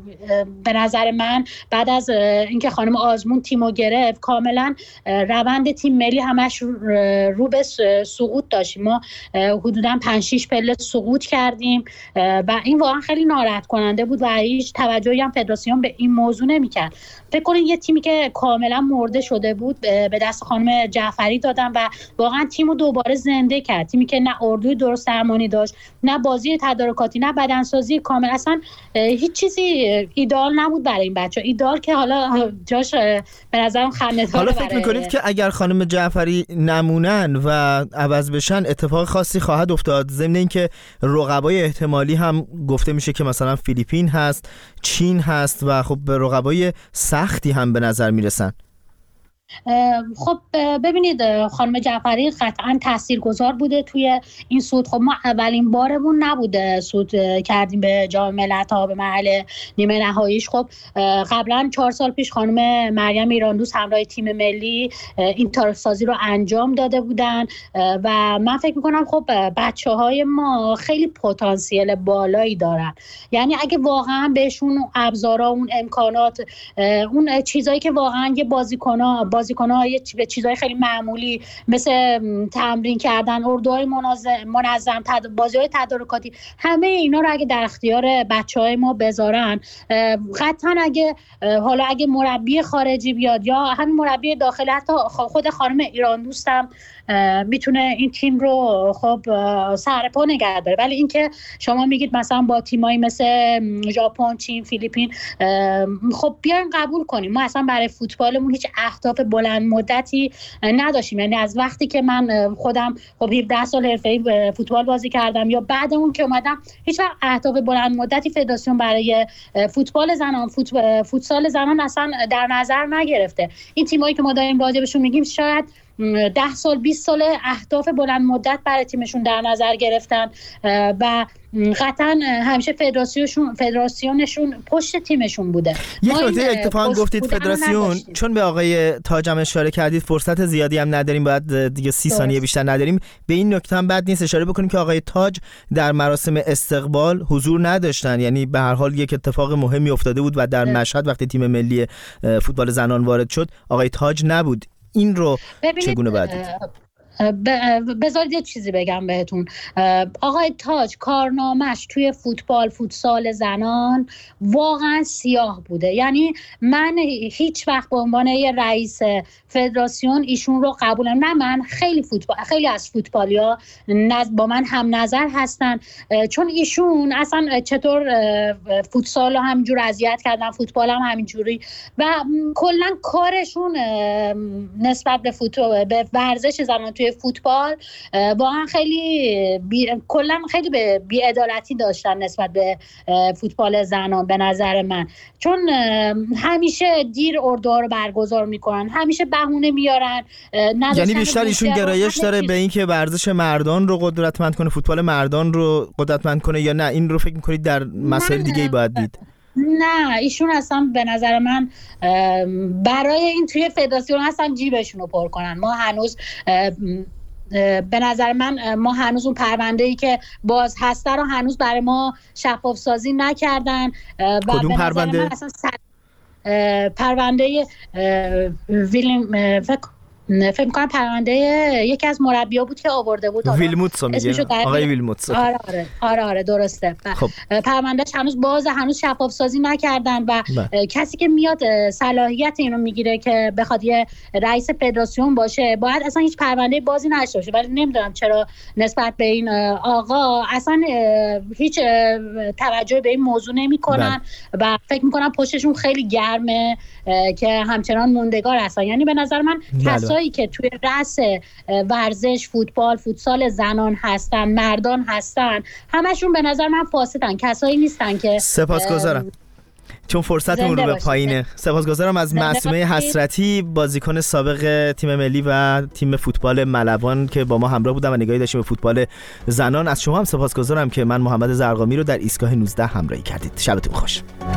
به نظر من بعد از اینکه خانم آزمون تیمو گرفت کاملا روند تیم ملی همش رو به سقوط داشتیم، ما حدوداً پنج شش پله سقوط کردیم و این واقعا خیلی ناراحت کننده بود و هیچ توجهی هم فدراسیون به این موضوع نمی‌کرد. فکر کنید یه تیمی که کاملا مرده شده بود به دست خانم جعفری دادن و واقعا تیمو دوباره زنده کرد، تیمی که نه اردوی درست درمانی داشت، نه بازی تدارکاتی، نه بدنسازی کامل، اصلا هیچ چیزی ایدئال نبود برای این بچه‌ها. ایدئال که حالا جاش به نظرم خنده‌داره. حالا فکر می‌کنید که اگر خانم جعفری نمونن و عوض بشن اتفاق خاصی خواهد افتاد؟ ضمن اینکه رقبای احتمالی هم گفته میشه که مثلا فیلیپین هست، چین هست و خب به رقبای سختی هم به نظر میرسن. خب ببینید خانم جعفری قطعا تاثیرگذار بوده توی این صعود. خب ما اولین بارمون نبوده صعود کردیم به جام ملت‌ها به مرحله نیمه نهاییش. خب قبلا چهار سال پیش خانم مریم ایراندوست همراه تیم ملی این تاریخ‌سازی رو انجام داده بودن و من فکر می‌کنم خب بچه‌های ما خیلی پتانسیل بالایی دارن، یعنی اگه واقعا بهشون ابزارا، اون امکانات، اون چیزایی که واقعا یه بازیکن‌ها بازیکن‌ها یه به چیزای خیلی معمولی مثل تمرین کردن، اردوهای منظم، منظم بازی‌های تدارکاتی، همه اینا رو اگه در اختیار بچه‌های ما بذارن، قطعاً اگه حالا اگه مربی خارجی بیاد یا همین مربی داخلی، حتی خود خانم ایراندوست هم میتونه این تیم رو خب سر پا نگه داره. ولی اینکه شما میگید مثلا با تیمایی مثل ژاپن، چین، فیلیپین، خب بیاین قبول کنیم ما اصلا برای فوتبالمون هیچ اهداف بلند مدتی نداشتیم. یعنی از وقتی که من خودم خب هفده سال حرفه‌ای فوتبال بازی کردم یا بعد اون که اومدم، هیچ وقت اهداف بلند مدتی فدراسیون برای فوتبال زنان، فوت... فوتسال زنان اصلا در نظر نگرفته. این تیمایی که ما داریم راجع بهشون میگیم شاید ده سال بیست سال اهداف بلند مدت برای تیمشون در نظر گرفتن و قطعا همیشه فدراسیونشون فدراسیونشون پشت تیمشون بوده. یک نکته اتفاقا گفتید فدراسیون، چون به آقای تاج هم اشاره کردید فرصت زیادی هم نداریم، باید دیگه سی ثانیه بیشتر نداریم. به این نکته هم بد نیست اشاره بکنیم که آقای تاج در مراسم استقبال حضور نداشتن، یعنی به هر حال یک اتفاق مهمی افتاده بود و در مشهد وقتی تیم ملی فوتبال زنان وارد شد آقای تاج نبود. این رو چگونه باید دید؟ بذارید یه چیزی بگم بهتون. آقای تاج کارنامه‌اش توی فوتبال فوتسال زنان واقعا سیاه بوده، یعنی من هیچ وقت به عنوان یه رئیس فدراسیون ایشون رو قبول نمی‌کنم. نه من خیلی فوتبال خیلی از فوتبالیا با من هم نظر هستن، چون ایشون اصلا چطور فوتسال رو همینجور اذیت کردن، فوتبال هم همینجوری و کلا کارشون نسبت به فوتبال به ورزش زنان توی فوتبال واقعا خیلی بی... کلا خیلی به بی‌عدالتی داشتن نسبت به فوتبال زنان به نظر من، چون همیشه دیر اردوها رو برگزار میکنن، همیشه بهونه میارن. یعنی بیشتر ایشون گرایش داره به این که ورزش مردان رو قدرتمند کنه، فوتبال مردان رو قدرتمند کنه، یا نه این رو فکر میکنید در مسائل دیگه ای باید دید؟ نه ایشون اصلا به نظر من برای این توی فدراسیون اصلا جیبشون رو پر کنن. ما هنوز به نظر من ما هنوز اون پرونده‌ای که باز هسته رو هنوز برای ما شفاف سازی نکردن. و کدوم پرونده؟ من اصلا پرونده ویلیم فکر فکر می‌کنم پرونده یکی از مربی‌ها بود که آورده بود ویلموتس میگه آقای ویلموتس. آره آره آره آره درسته. خب. پروندهش هنوز باز هنوز شفاف سازی نکردن و با. کسی که میاد صلاحیت اینو میگیره که بخواد یه رئیس فدراسیون باشه باید اصلا هیچ پرونده بازی نشه باشه. ولی نمیدونم چرا نسبت به این آقا اصلا هیچ توجه به این موضوع نمی‌کنن و فکر می‌کنم پشتشون خیلی گرمه که همچنان موندگار هستن. یعنی به نظر من کسایی که توی رأس ورزش فوتبال فوتسال زنان هستن مردان هستن همشون به نظر من فاسدن، کسایی نیستن که سپاسگزارم چون فرصتمون رو به پایینه. سپاسگزارم از معصومه حسرتی بازیکن سابق تیم ملی و تیم فوتبال ملوان که با ما همراه بودن و نگاهی داشتیم به فوتبال زنان. از شما هم سپاسگزارم که من محمد زرقامی رو در ایستگاه نوزده همراهی کردید. شبتون خوش.